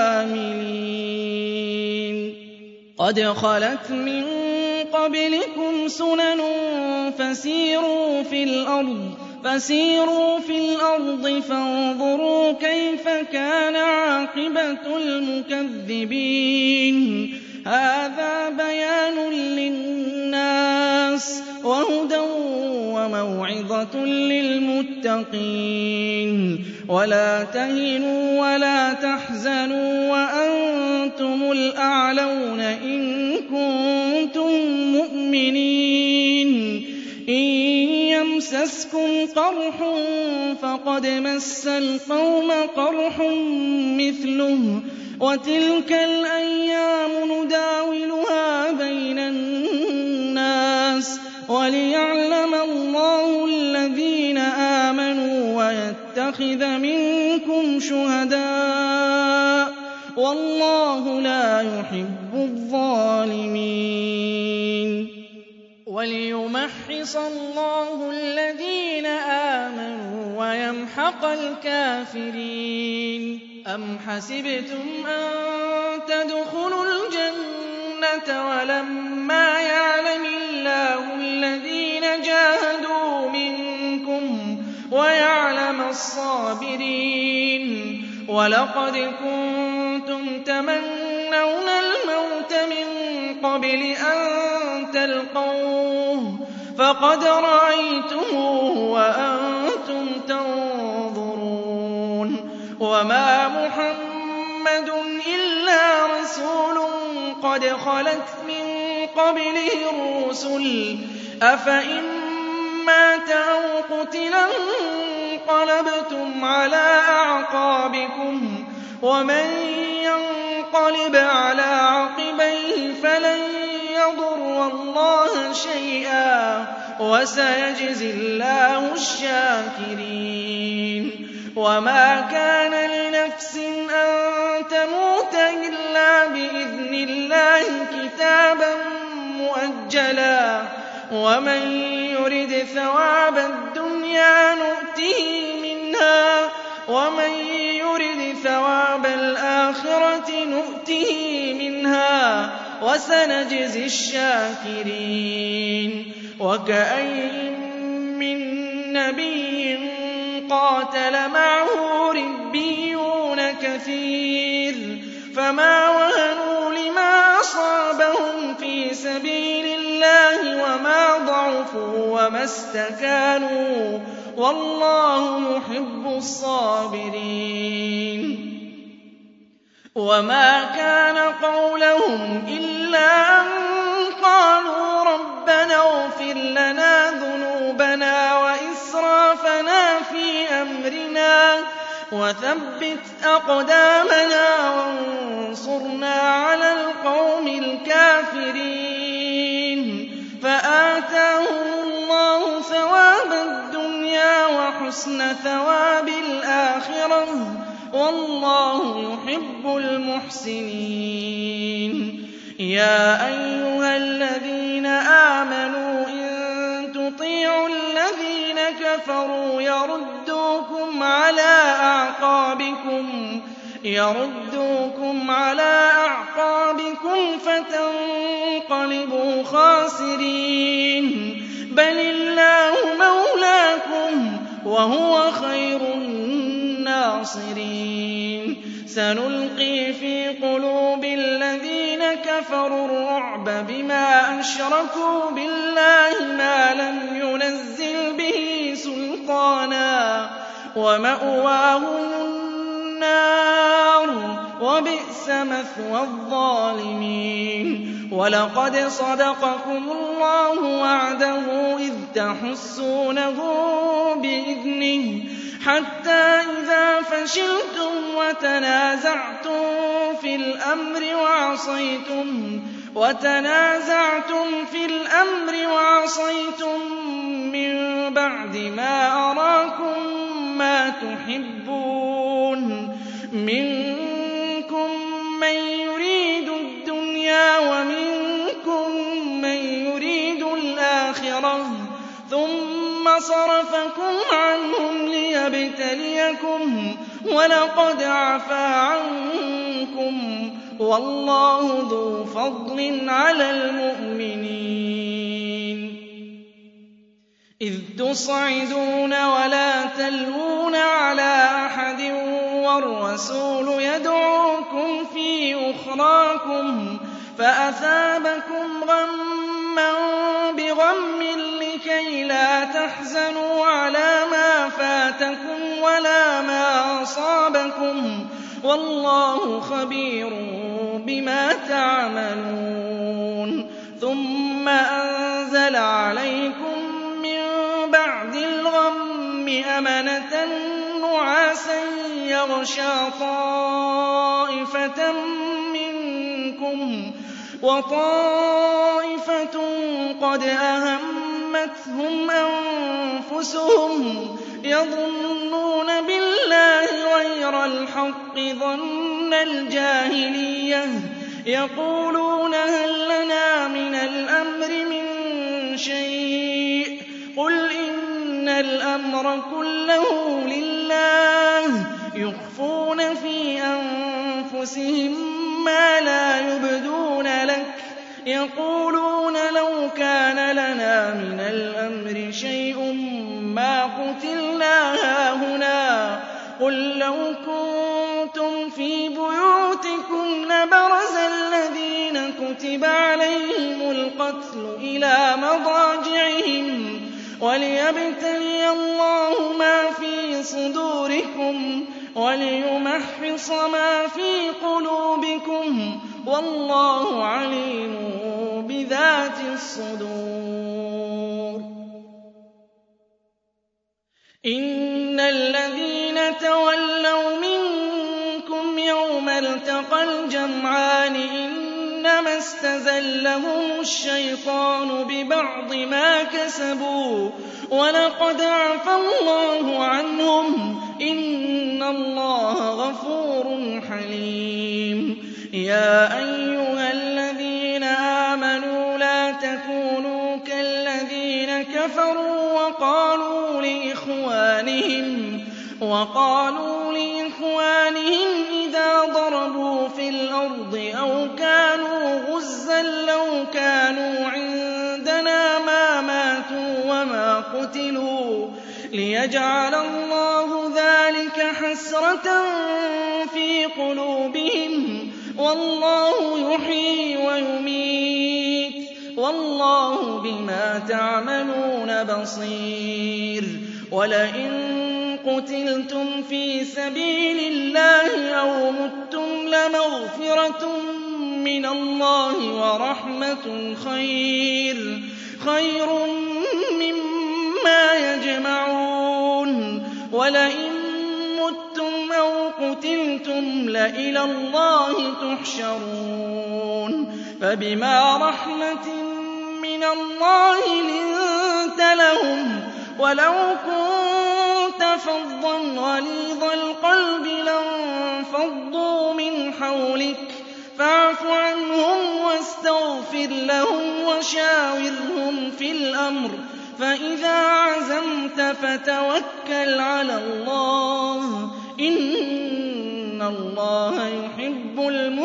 الْعَامِلِينَ. قَدْ خَلَتْ مِن قَبْلِكُمْ سُنَنٌ فَسِيرُوا فِي الْأَرْضِ فَسِيرُوا فِي الْأَرْضِ فَانظُرُوا كَيْفَ كَانَ عَاقِبَةُ الْمُكَذِّبِينَ. هَٰذَا بَيَانٌ لِّلنَّاسِ وَهُدًى وَمَوْعِظَةٌ لِّلْمُتَّقِينَ. وَلَا تَهِنُوا وَلَا تَحْزَنُوا وَأَنتُمُ الْأَعْلَوْنَ إِن كُنتُم مُّؤْمِنِينَ. إِن يَمْسَسْكُمْ قَرْحٌ فَقَدْ مَسَّ الْقَوْمَ قَرْحٌ مِّثْلُهُ ۚ وَتِلْكَ الْأَيَّامُ نُدَاوِلُهَا بَيْنَ النَّاسِ وَلِيَعْلَمَ اللَّهُ الَّذِينَ آمَنُوا وَيَتَّخِذَ مِنكُمْ شُهَدَاءَ ۗ وَاللَّهُ لَا يُحِبُّ الظَّالِمِينَ. وَلِيُمَحِّصَ اللَّهُ الَّذِينَ يلحق الكافرين أم حسبتم أن تدخلوا الجنة ولما يعلم الله الذين جاهدوا منكم ويعلم الصابرين ولقد كنتم تمنون الموت من قبل أن تلقوه فقد رأيتموه وأنتم تنظرون وما محمد إلا رسول قد خلت من قبله الرسل أفإن مات أو قتلا انقلبتم على أعقابكم ومن ينقلب على عقبيه فلن يضر الله شيئا وسيجزي الله الشاكرين وما كان لنفس أن تموت إلا بإذن الله كتابا مؤجلا ومن يرد ثواب الدنيا نؤته منها ومن يرد ثواب الآخرة نؤته منها وسنجزي الشاكرين وكأين من نبي قاتل معه ربيون كثير فما وهنوا لما أصابهم في سبيل الله وما ضعفوا وما استكانوا والله يحب الصابرين وما كان قولهم إلا أن قالوا ربنا اغفر لنا ذنوبنا وإسرافنا في أمرنا وثبت أقدامنا وانصرنا على القوم الكافرين فآتاهم الله ثواب الدنيا وحسن ثواب الآخرة والله يحب المحسنين يا أيها الذين آمنوا إن تطيعوا الذين كفروا يردوكم على أعقابكم يردوكم على أعقابكم فتنقلبوا خاسرين بل الله مولاكم وهو خير الناصرين سنلقي في قلوب الذين كفروا الرعب بما أشركوا بالله ما لم ينزل به سلطانا ومأواهم النار وبئس مثوى الظالمين ولقد صدقكم الله وعده إذ تحسونه بإذنه حتى إذا فشلتم وتنازعتم في الأمر وعصيتم وتنازعتم في الأمر وعصيتم من بعد ما أراكم ما تحبون منكم من يريد الدنيا ومنكم من يريد الآخرة ثم صرفكم عنهم ليبتليكم ولقد عفا عنكم والله ذو فضل على المؤمنين إذ تصعدون ولا تلوون على أحد والرسول يدعوكم في أخراكم فأثابكم غما بغم لكي لا تحزنوا على ما فاتكم ولا ما أصابكم والله خبير بما تعملون ثم أنزل عليكم من بعد الغم أمنة نعاسا يغشى طائفة منكم وطائفة قد أهمتهم أنفسهم يظنون بالله غير الحق ظن الجاهلية يقولون هل لنا من الأمر من شيء قل إن الْأَمْرَ كُلَّهُ لِلَّهِ يُخْفُونَ فِي أَنفُسِهِم مَّا لَا يُبْدُونَ لَكَ يَقُولُونَ لَوْ كَانَ لَنَا مِنَ الْأَمْرِ شَيْءٌ مَّا قُتِلْنَا هَاهُنَا قُل لَّوْ كُنتُمْ فِي بُيُوتِكُمْ لَبَرَزَ الَّذِينَ كُتِبَ عَلَيْهِمُ الْقَتْلُ إِلَىٰ مَضَاجِعِهِمْ وَلِيَبْتَلِيَ اللَّهُ مَا فِي صُدُورِكُمْ وَلِيُمَحِّصَ مَا فِي قُلُوبِكُمْ وَاللَّهُ عَلِيمٌ بِذَاتِ الصُّدُورِ إِنَّ الَّذِينَ تَوَلَّوْا مِنكُمْ يَوْمَ الْتَقَى الْجَمْعَانِ إِنَّمَا اسْتَزَلَّهُمُ الشَّيْطَانُ بِبَعْضِ مَا كَسَبُوا وَلَقَدْ عَفَا اللَّهُ عَنْهُمْ ۗ إِنَّ اللَّهَ غَفُورٌ حَلِيمٌ يَا أَيُّهَا الَّذِينَ آمَنُوا لَا تَكُونُوا كَالَّذِينَ كَفَرُوا وَقَالُوا لِإِخْوَانِهِمْ وَقَالُوا لِإِخْوَانِهِمْ إِذَا ضَرَبُوا فِي الْأَرْضِ أَوْ كَانُوا غُزًّى لَّوْ كَانُوا عِندَنَا مَا مَاتُوا وَمَا قُتِلُوا لِيَجْعَلَ اللَّهُ ذَٰلِكَ حَسْرَةً فِي قُلُوبِهِمْ ۗ وَاللَّهُ يُحْيِي وَيُمِيتُ وَاللَّهُ بِمَا تَعْمَلُونَ بَصِيرٌ وَلَئِن قُتِلْتُمْ فِي سَبِيلِ اللَّهِ أَوْ مُتُّمْ لَمَغْفِرَةٌ مِّنَ اللَّهِ وَرَحْمَةٌ خَيْرٌ خَيْرٌ مِّمَّا يَجْمَعُونَ وَلَئِن مُّتُّمْ أَوْ قُتِلْتُمْ لَإِلَى اللَّهِ تُحْشَرُونَ فَبِمَا رَحْمَةٍ مِّنَ اللَّهِ لِنتَ لَهُمْ وَلَوْ كُنتَ فَظًّا غَلِيظَ الْقَلْبِ لَانفَضُّوا مِنْ حَوْلِكَ فَاعْفُ عَنْهُمْ وَاسْتَغْفِرْ لَهُمْ وَشَاوِرْهُمْ فِي الْأَمْرِ فَإِذَا عَزَمْتَ فَتَوَكَّلْ عَلَى اللَّهِ ۚ إِنَّ اللَّهَ يُحِبُّ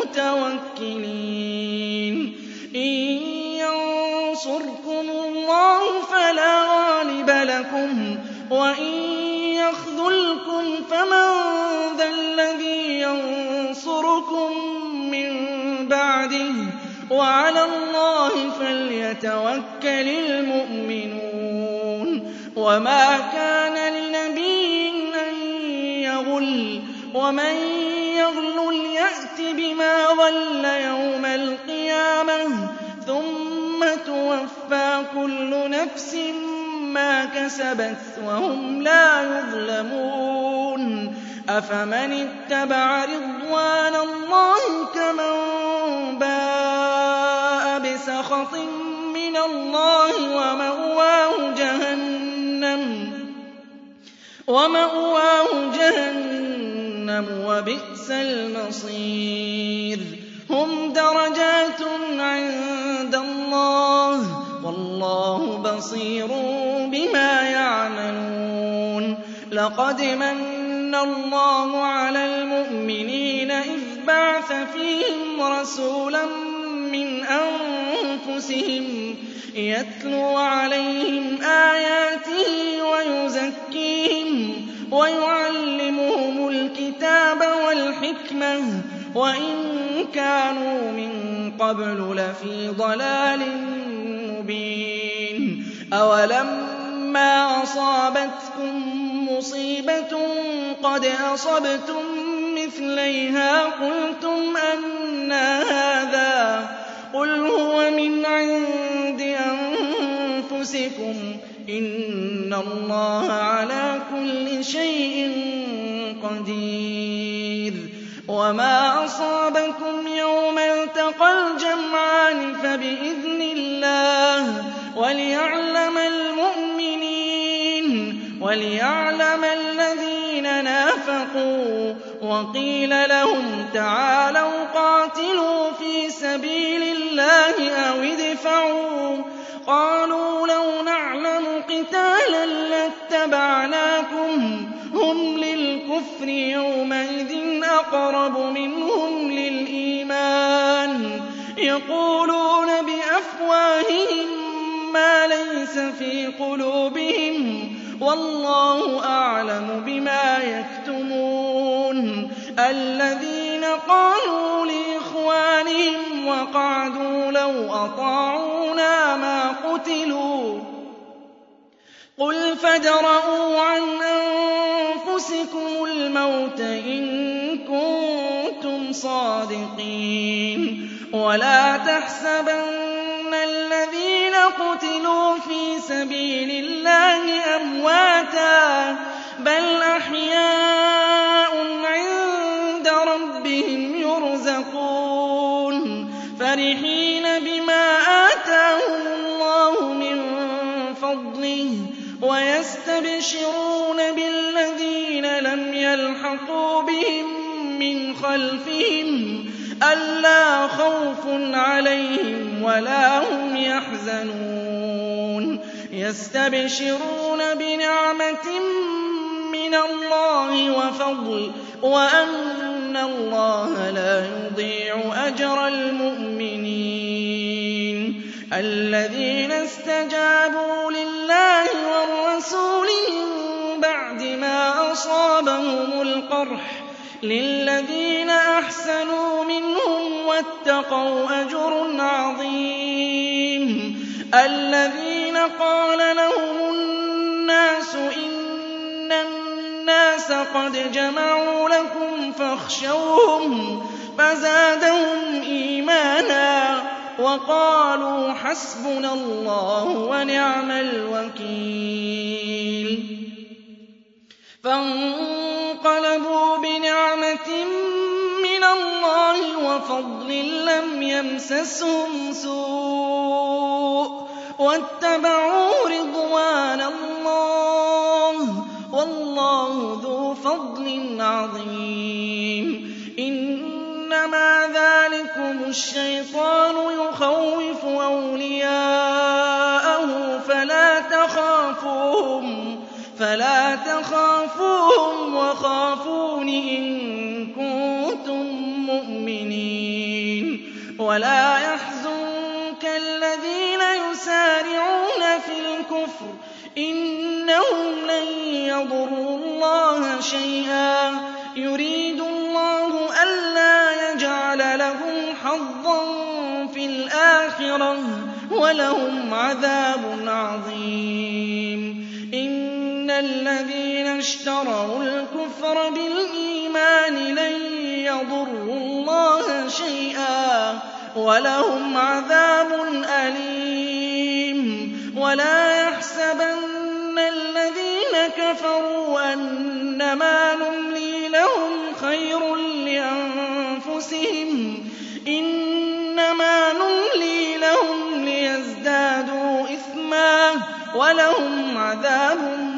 الْمُتَوَكِّلِينَ إِن يَنصُرْكُمُ اللَّهُ فَلَا غَالِبَ لَكُمْ وَإِن يَخْذُلْكُمْ فَمَن ذَا الَّذِي يَنصُرُكُم مِّن بَعْدِهِ ۗ وَعَلَى اللَّهِ فَلْيَتَوَكَّلِ الْمُؤْمِنُونَ وَمَا كَانَ لِنَبِيٍّ أَن يَغُلَّ وَمَن يَغْلُلْ يَأْتِ بِمَا غَلَّ يَوْمَ الْقِيَامَةِ ثُمَّ تُوَفَّىٰ كُلُّ نَفْسٍ مَّا كَسَبَتْ وَهُمْ لَا يُظْلَمُونَ أَفَمَنِ اتَّبَعَ رِضْوَانَ اللَّهِ كَمَن بَاءَ بِسَخَطٍ مِّنَ اللَّهِ وَمَأْوَاهُ جَهَنَّمُ وَمَأْوَاهُ جَهَنَّمُ وَبِئْسَ الْمَصِيرُ هُمْ دَرَجَاتٌ عِندَ اللَّهِ ۗ وَاللَّهُ بَصِيرٌ بِمَا يَعْمَلُونَ لَقَدْ مَنَّ اللَّهُ عَلَى الْمُؤْمِنِينَ إِذْ بَعَثَ فِيهِمْ رَسُولًا مِّنْ أَنفُسِهِمْ يَتْلُو عَلَيْهِمْ آيَاتِهِ وَيُزَكِّيهِمْ وَيُعَلِّمُهُمُ الْكِتَابَ وَالْحِكْمَةَ وَإِن كَانُوا مِن قَبْلُ لَفِي ضَلَالٍ مُّبِينٍ أَوَلَمَّا أَصَابَتْكُم مُّصِيبَةٌ قَدْ أَصَبْتُم مِّثْلَيْهَا قُلْتُمْ أَنَّىٰ هَٰذَا ۖ قُلْ هُوَ مِنْ عِندِ أَنفُسِكُمْ ۗ إِنَّ اللَّهَ عَلَىٰ كُلِّ شَيْءٍ قَدِيرٌ وَمَا أَصَابَكُمْ يَوْمَ الْتَقَى الْجَمْعَانِ فَبِإِذْنِ اللَّهِ وَلِيَعْلَمَ الْمُؤْمِنِينَ وَلِيَعْلَمَ الَّذِينَ نَافَقُوا وَقِيلَ لَهُمْ تَعَالَوْا قَاتِلُوا فِي سَبِيلِ اللَّهِ أَوِ ادْفَعُوا قَالُوا لَوْ نَعْلَمُ قِتَالًا لَّاتَّبَعْنَاكُمْ هُمْ لِلْكُفْرِ يَوْمَئِذٍ أَقْرَبُ مِنْهُمْ لِلْإِيمَانِ يَقُولُونَ بِأَفْوَاهِهِم مَّا لَيْسَ فِي قُلُوبِهِمْ وَاللَّهُ أَعْلَمُ بِمَا يَكْتُمُونَ الَّذِينَ قَالُوا لِإِخْوَانِهِمْ وَقَعَدُوا لَوْ أَطَاعُونَا مَا قُتِلُوا قُلْ فَادْرَءُوا عَنْ أَنفُسِكُمُ الْمَوْتَ إِن كُنتُمْ صَادِقِينَ وَلَا تَحْسَبَنَّ الَّذِينَ قُتِلُوا فِي سَبِيلِ اللَّهِ أَمْوَاتًا بَلْ أَحْيَاءٌ عِندَ رَبِّهِمْ يُرْزَقُونَ فَرِحِينَ بِمَا آتَاهُمُ اللَّهُ مِن فَضْلِهِ وَيَسْتَبْشِرُونَ بِالَّذِينَ لَمْ يَلْحَقُوا بِهِم مِّنْ خَلْفِهِمْ أَلَّا خَوْفٌ عَلَيْهِمْ وَلَا هُمْ يَحْزَنُونَ يَسْتَبْشِرُونَ بِنِعْمَةٍ مِّنَ اللَّهِ وَفَضْلٍ وَأَنَّ اللَّهَ لَا يُضِيعُ أَجْرَ الْمُؤْمِنِينَ الَّذِينَ اسْتَجَابُوا لِلَّهِ وَالرَّسُولِ مِن بَعْدِ مَا أَصَابَهُمُ الْقَرْحُ لِلَّذِينَ أَحْسَنُوا مِنْهُمْ وَاتَّقَوْا أَجْرٌ عَظِيمٌ الَّذِينَ قَالَ لَهُمُ النَّاسُ إِنَّ النَّاسَ قَدْ جَمَعُوا لَكُمْ فَاخْشَوْهُمْ فَزَادَهُمْ إِيمَانًا وَقَالُوا حَسْبُنَا اللَّهُ وَنِعْمَ الْوَكِيلُ فَانقَلَبُوا بِنِعْمَةٍ مِّنَ اللَّهِ وَفَضْلٍ لَّمْ يَمْسَسْهُمْ سُوءٌ وَاتَّبَعُوا رِضْوَانَ اللَّهِ وَاللَّهُ ذُو فَضْلٍ عَظِيمٍ إِنَّمَا ذَٰلِكُمُ الشَّيْطَانُ يُخَوِّفُ أَوْلِيَاءَهُ فَلَا تَخَافُوهُمْ فَلَا تَخَافُوهُمْ وَخَافُونِ إِن كُنتُم مُّؤْمِنِينَ وَلَا يَحْزُنكَ الَّذِينَ يُسَارِعُونَ فِي الْكُفْرِ إِنَّهُمْ لَن يَضُرُّوا اللَّهَ شَيْئًا يُرِيدُ اللَّهُ أَلَّا يَجْعَلَ لَهُمْ حَظًّا فِي الْآخِرَةِ وَلَهُمْ عَذَابٌ عَظِيمٌ إِنَّ الَّذِينَ اشْتَرَوُا الْكُفْرَ بِالْإِيمَانِ لَن يَضُرُّوا اللَّهَ شَيْئًا وَلَهُمْ عَذَابٌ أَلِيمٌ وَلَا يَحْسَبَنَّ الَّذِينَ كَفَرُوا أَنَّمَا نُمْلِي لَهُمْ خَيْرٌ لِّأَنفُسِهِمْ إِنَّمَا نُمْلِي لَهُمْ لِيَزْدَادُوا إِثْمًا وَلَهُمْ عَذَابٌ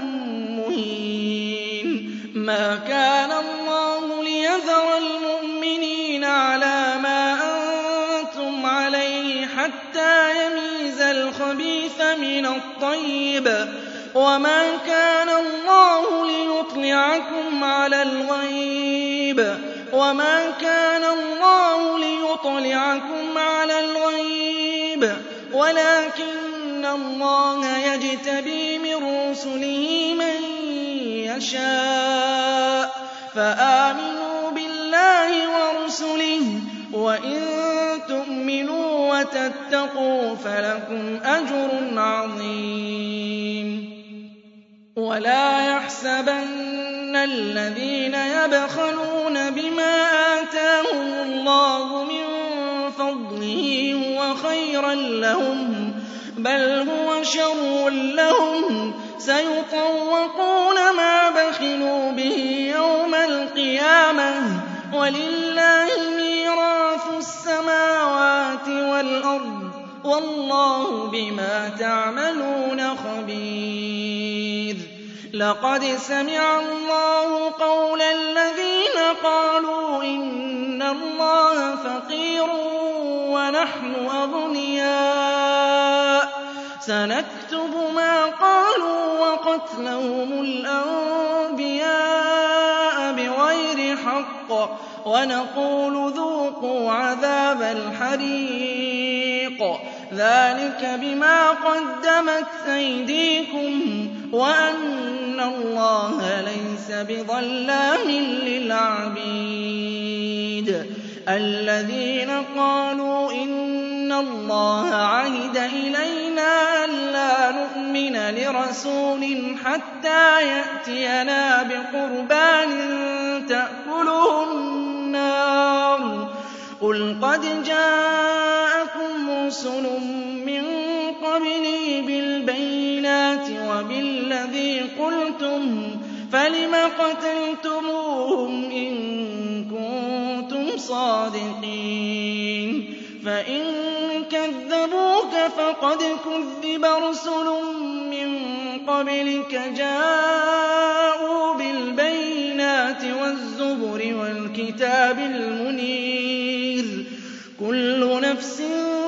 مُّهِينٌ مَا كَانَ اللَّهُ لِيَذَرَ الْمُؤْمِنِينَ عَلَىٰ مَا أَنتُمْ عَلَيْهِ حَتَّىٰ يَمِيزَ الْخَبِيثَ مِنَ الطَّيِّبِ وَمَا كَانَ اللَّهُ لِيُطْلِعَكُمْ عَلَى الْغَيْبِ وَمَا كَانَ اللَّهُ لِيُطْلِعَكُمْ عَلَى الْغَيْبِ وَلَٰكِنَّ اللَّهَ يَجْتَبِي مِن رُّسُلِهِ مَن يَشَاءُ فَآمِنُوا بِاللَّهِ وَرُسُلِهِ وَإِن تُؤْمِنُوا وَتَتَّقُوا فَلَكُمْ أَجْرٌ عَظِيمٌ وَلَا يَحْسَبَنَّ الَّذِينَ يَبْخَلُونَ بِمَا آتَاهُمُ اللَّهُ مِن فَضْلِهِ هُوَ خَيْرًا لَّهُم بَلْ هُوَ شَرٌّ لَّهُمْ سَيُطَوَّقُونَ مَا بَخِلُوا بِهِ يَوْمَ الْقِيَامَةِ وَلِلَّهِ مِيرَاثُ السَّمَاوَاتِ وَالْأَرْضِ وَاللَّهُ بِمَا تَعْمَلُونَ خَبِيرٌ لَقَدْ سَمِعَ اللَّهُ قَوْلَ الَّذِينَ قَالُوا إِنَّ اللَّهَ فَقِيرٌ وَنَحْنُ أَغْنِيَاءُ سَنَكْتُبُ مَا قَالُوا وَقَتْلَهُمُ الْأَنبِيَاءَ بِغَيْرِ حَقٍّ وَنَقُولُ ذُوقُوا عَذَابَ الْحَرِيقِ ذَٰلِكَ بِمَا قَدَّمَتْ أَيْدِيكُمْ وَأَنَّ اللَّهَ لَيْسَ بِظَلَّامٍ لِّلْعَبِيدِ الَّذِينَ قَالُوا إِنَّ اللَّهَ عَهِدَ إِلَيْنَا أَلَّا نُؤْمِنَ لِرَسُولٍ حَتَّىٰ يَأْتِيَنَا بِقُرْبَانٍ تَأْكُلُهُ النَّارُ قُلْ قَدْ جَاءَكُمْ رُسُلٌ مِّن قَبْلِي بِالْبَيِّنَاتِ وَبِالَّذِي قُلْتُمْ فَلِمَ قَتَلْتُمُوهُمْ إِن كُنتُمْ صَادِقِينَ فَإِن كَذَّبُوكَ فَقَدْ كُذِّبَ رُسُلٌ مِّن قَبْلِكَ جَاءُوا بِالْبَيِّنَاتِ وَالزُّبُرِ وَالْكِتَابِ الْمُنِيرِ كُلُّ نَفْسٍ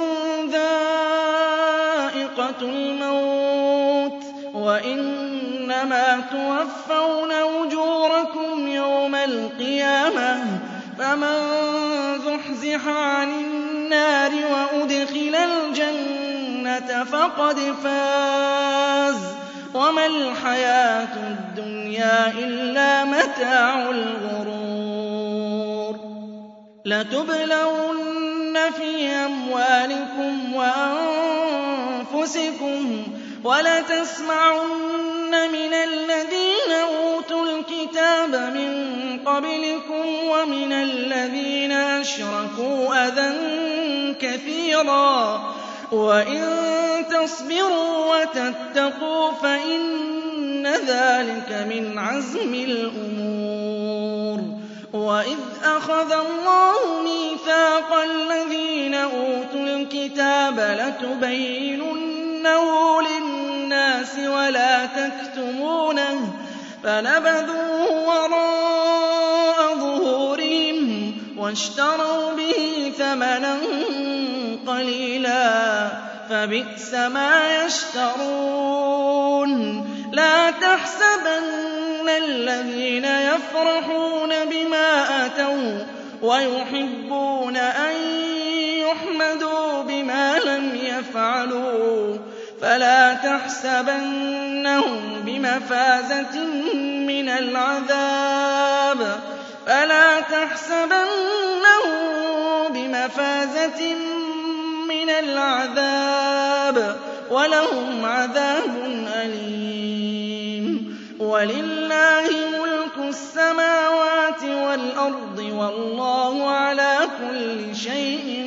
ذَائِقَةُ الْمَوْتِ وَإِنَّمَا تُوَفَّوْنَ أُجُورَكُمْ يَوْمَ الْقِيَامَةِ فَمَن زُحْزِحَ عَنِ النَّارِ وَأُدْخِلَ الْجَنَّةَ فَقَدْ فَازَ وَمَا الْحَيَاةُ الدُّنْيَا إِلَّا مَتَاعُ الْغُرُورِ لَتُبْلَوُنَّ فِي أَمْوَالِكُمْ وَأَنفُسِكُمْ وَلَتَسْمَعُنَّ مِنَ الَّذِينَ أُوتُوا الْكِتَابَ مِن قَبْلِكُمْ وَمِنَ الَّذِينَ أَشْرَكُوا أَذًى كَثِيرًا وَإِن تَصْبِرُوا وَتَتَّقُوا فَإِنَّ ذَٰلِكَ مِنْ عَزْمِ الْأُمُورِ وَإِذْ أَخَذَ اللَّهُ مِيثَاقَ الَّذِينَ أُوتُوا الْكِتَابَ لَتُبَيِّنُنَّهُ لِلنَّاسِ وَلَا تَكْتُمُونَهُ فَنَبَذُوهُ وَرَاءَ ظُهُورِهِمْ وَاشْتَرَوْا بِهِ ثَمَنًا قَلِيلًا فَبِئْسَ مَا يَشْتَرُونَ لَا تَحْسَبَنَّ الَّذِينَ يَفْرَحُونَ بِمَا أَتَوا وَيُحِبُّونَ أَن يُحْمَدُوا بِمَا لَمْ يَفْعَلُوا فَلَا تَحْسَبَنَّهُم بِمَفَازَةٍ مِّنَ الْعَذَابِ فَلَا تَحْسَبَنَّهُم بِمَفَازَةٍ مِّنَ الْعَذَابِ وَلَهُمْ عَذَابٌ أَلِيمٌ وَلِلَّهِ مُلْكُ السَّمَاوَاتِ وَالْأَرْضِ وَاللَّهُ عَلَىٰ كُلِّ شَيْءٍ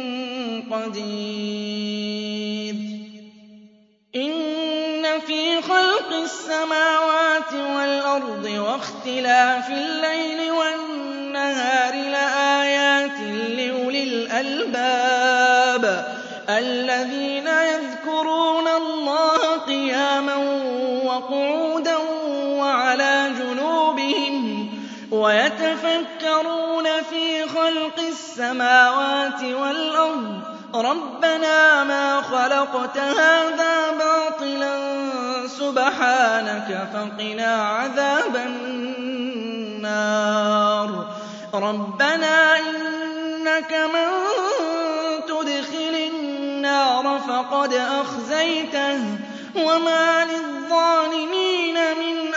قَدِيرٌ إِنَّ فِي خَلْقِ السَّمَاوَاتِ وَالْأَرْضِ وَاخْتِلَافِ اللَّيْلِ وَالنَّهَارِ لَآيَاتٍ لِّأُولِي الْأَلْبَابِ الَّذِينَ يَذْكُرُونَ اللَّهَ قِيَامًا وَقُعُودًا وَعَلَىٰ جُنُوبِهِمْ وَيَتَفَكَّرُونَ فِي خَلْقِ السَّمَاوَاتِ وَالْأَرْضِ رَبَّنَا مَا خَلَقْتَ هَٰذَا بَاطِلًا سُبْحَانَكَ فَقِنَا عَذَابَ النَّارِ رَبَّنَا إِنَّكَ مَن تُدْخِلِ النَّارَ فَقَدْ أَخْزَيْتَهُ وَمَا لِلظَّالِمِينَ مِنْ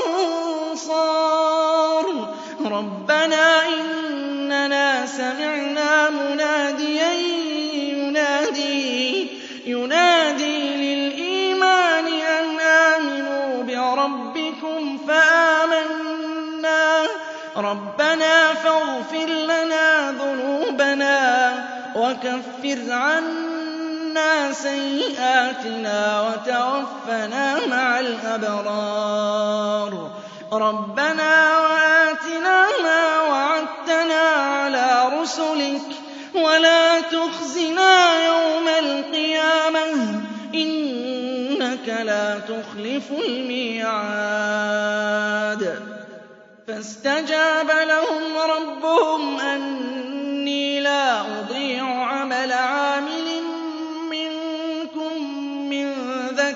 أَنصَارٍ رَبَّنَا إِنَّنَا سَمِعْنَا مُنَادِيًا يُنَادِي يُنَادِي لِلْإِيمَانِ أَنْ آمِنُوا بِرَبِّكُمْ فَآمَنَّا رَبَّنَا فَاغْفِرْ لَنَا ذُنُوبَنَا وَكَفِّرْ عَنَّا سَيِّئَاتِنَا وَتَوَفَّنَا مَعَ الْأَبْرَارِ رَبَّنَا وَآتِنَا مَا وَعَدتَّنَا عَلَىٰ رُسُلِكَ وَلَا تُخْزِنَا يَوْمَ الْقِيَامَةِ إِنَّكَ لَا تُخْلِفُ الْمِيعَادَ فَاسْتَجَابَ لَهُمْ رَبُّهُمْ أَنِّي لَا أُضِيعُ عَمَلَ عَامِلٍ مِّنكُم مِّن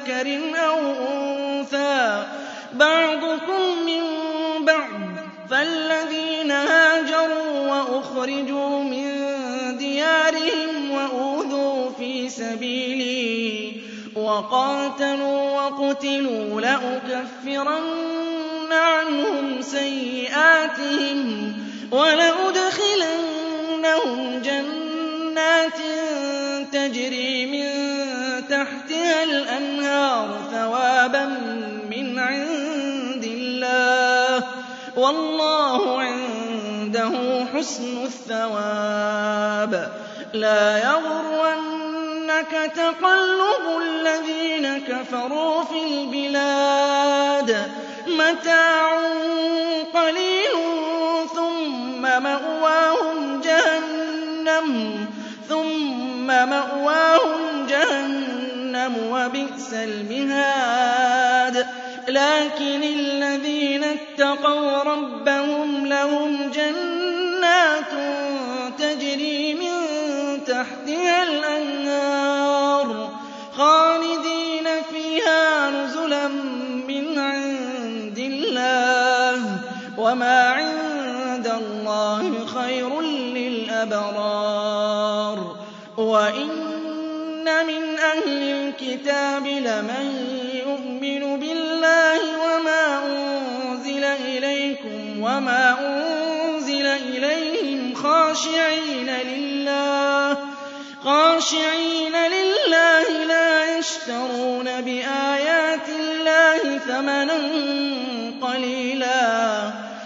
ذَكَرٍ أَوْ أُنثَىٰ بَعْضُكُم مِّن بَعْضٍ ۖ فَالَّذِينَ هَاجَرُوا وَأُخْرِجُوا مِن دِيَارِهِمْ وَأُوذُوا فِي سَبِيلِي وَقَاتَلُوا وَقُتِلُوا لَأُكَفِّرَنَّ عَنْهُمْ سَيِّئَاتِهِمْ وَلَأُدْخِلَنَّهُمْ جَنَّاتٍ تَجْرِي مِن تَحْتِهَا الْأَنْهَارُ ثَوَابًا مِّنْ عِندِ اللَّهِ ۗ وَاللَّهُ عِندَهُ حُسْنُ الثَّوَابِ. لَا يَغُرَّنَّكَ تَقَلُّبُ الَّذِينَ كَفَرُوا فِي الْبِلَادِ. مَتَاعٌ قَلِيلٌ ثُمَّ مَأْوَاهُمْ جَهَنَّمُ ثُمَّ مَأْوَاهُمْ جَهَنَّمُ وَبِئْسَ الْمِهَادُ. لَٰكِنِ الَّذِينَ اتَّقَوْا رَبَّهُمْ لَهُمْ جَنَّاتٌ تَجْرِي مِن تَحْتِهَا الْأَنْهَارُ خَالِدِينَ فِيهَا نُزُلًا مِّنْ عِندِ اللَّهِ ۗ وَمَا عِندَ اللَّهِ خَيْرٌ لِّلْأَبْرَارِ. وَإِنَّ مِنْ أَهْلِ الْكِتَابِ لَمَن يُؤْمِنُ بِاللَّهِ وَمَا أُنزِلَ إِلَيْكُمْ وَمَا أُنزِلَ إِلَيْهِمْ خَاشِعِينَ لِلَّهِ خاشعين لله لا يشترون بآيات الله ثمنا قليلا.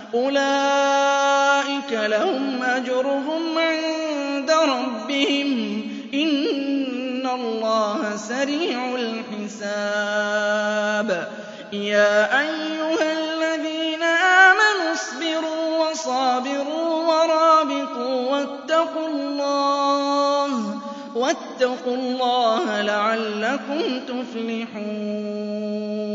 أولئك لهم أجرهم عند ربهم إن الله سريع الحساب. يا أيها الذين آمنوا اصبروا وصابروا ورابطوا واتقوا الله واتقوا الله لعلكم تفلحون.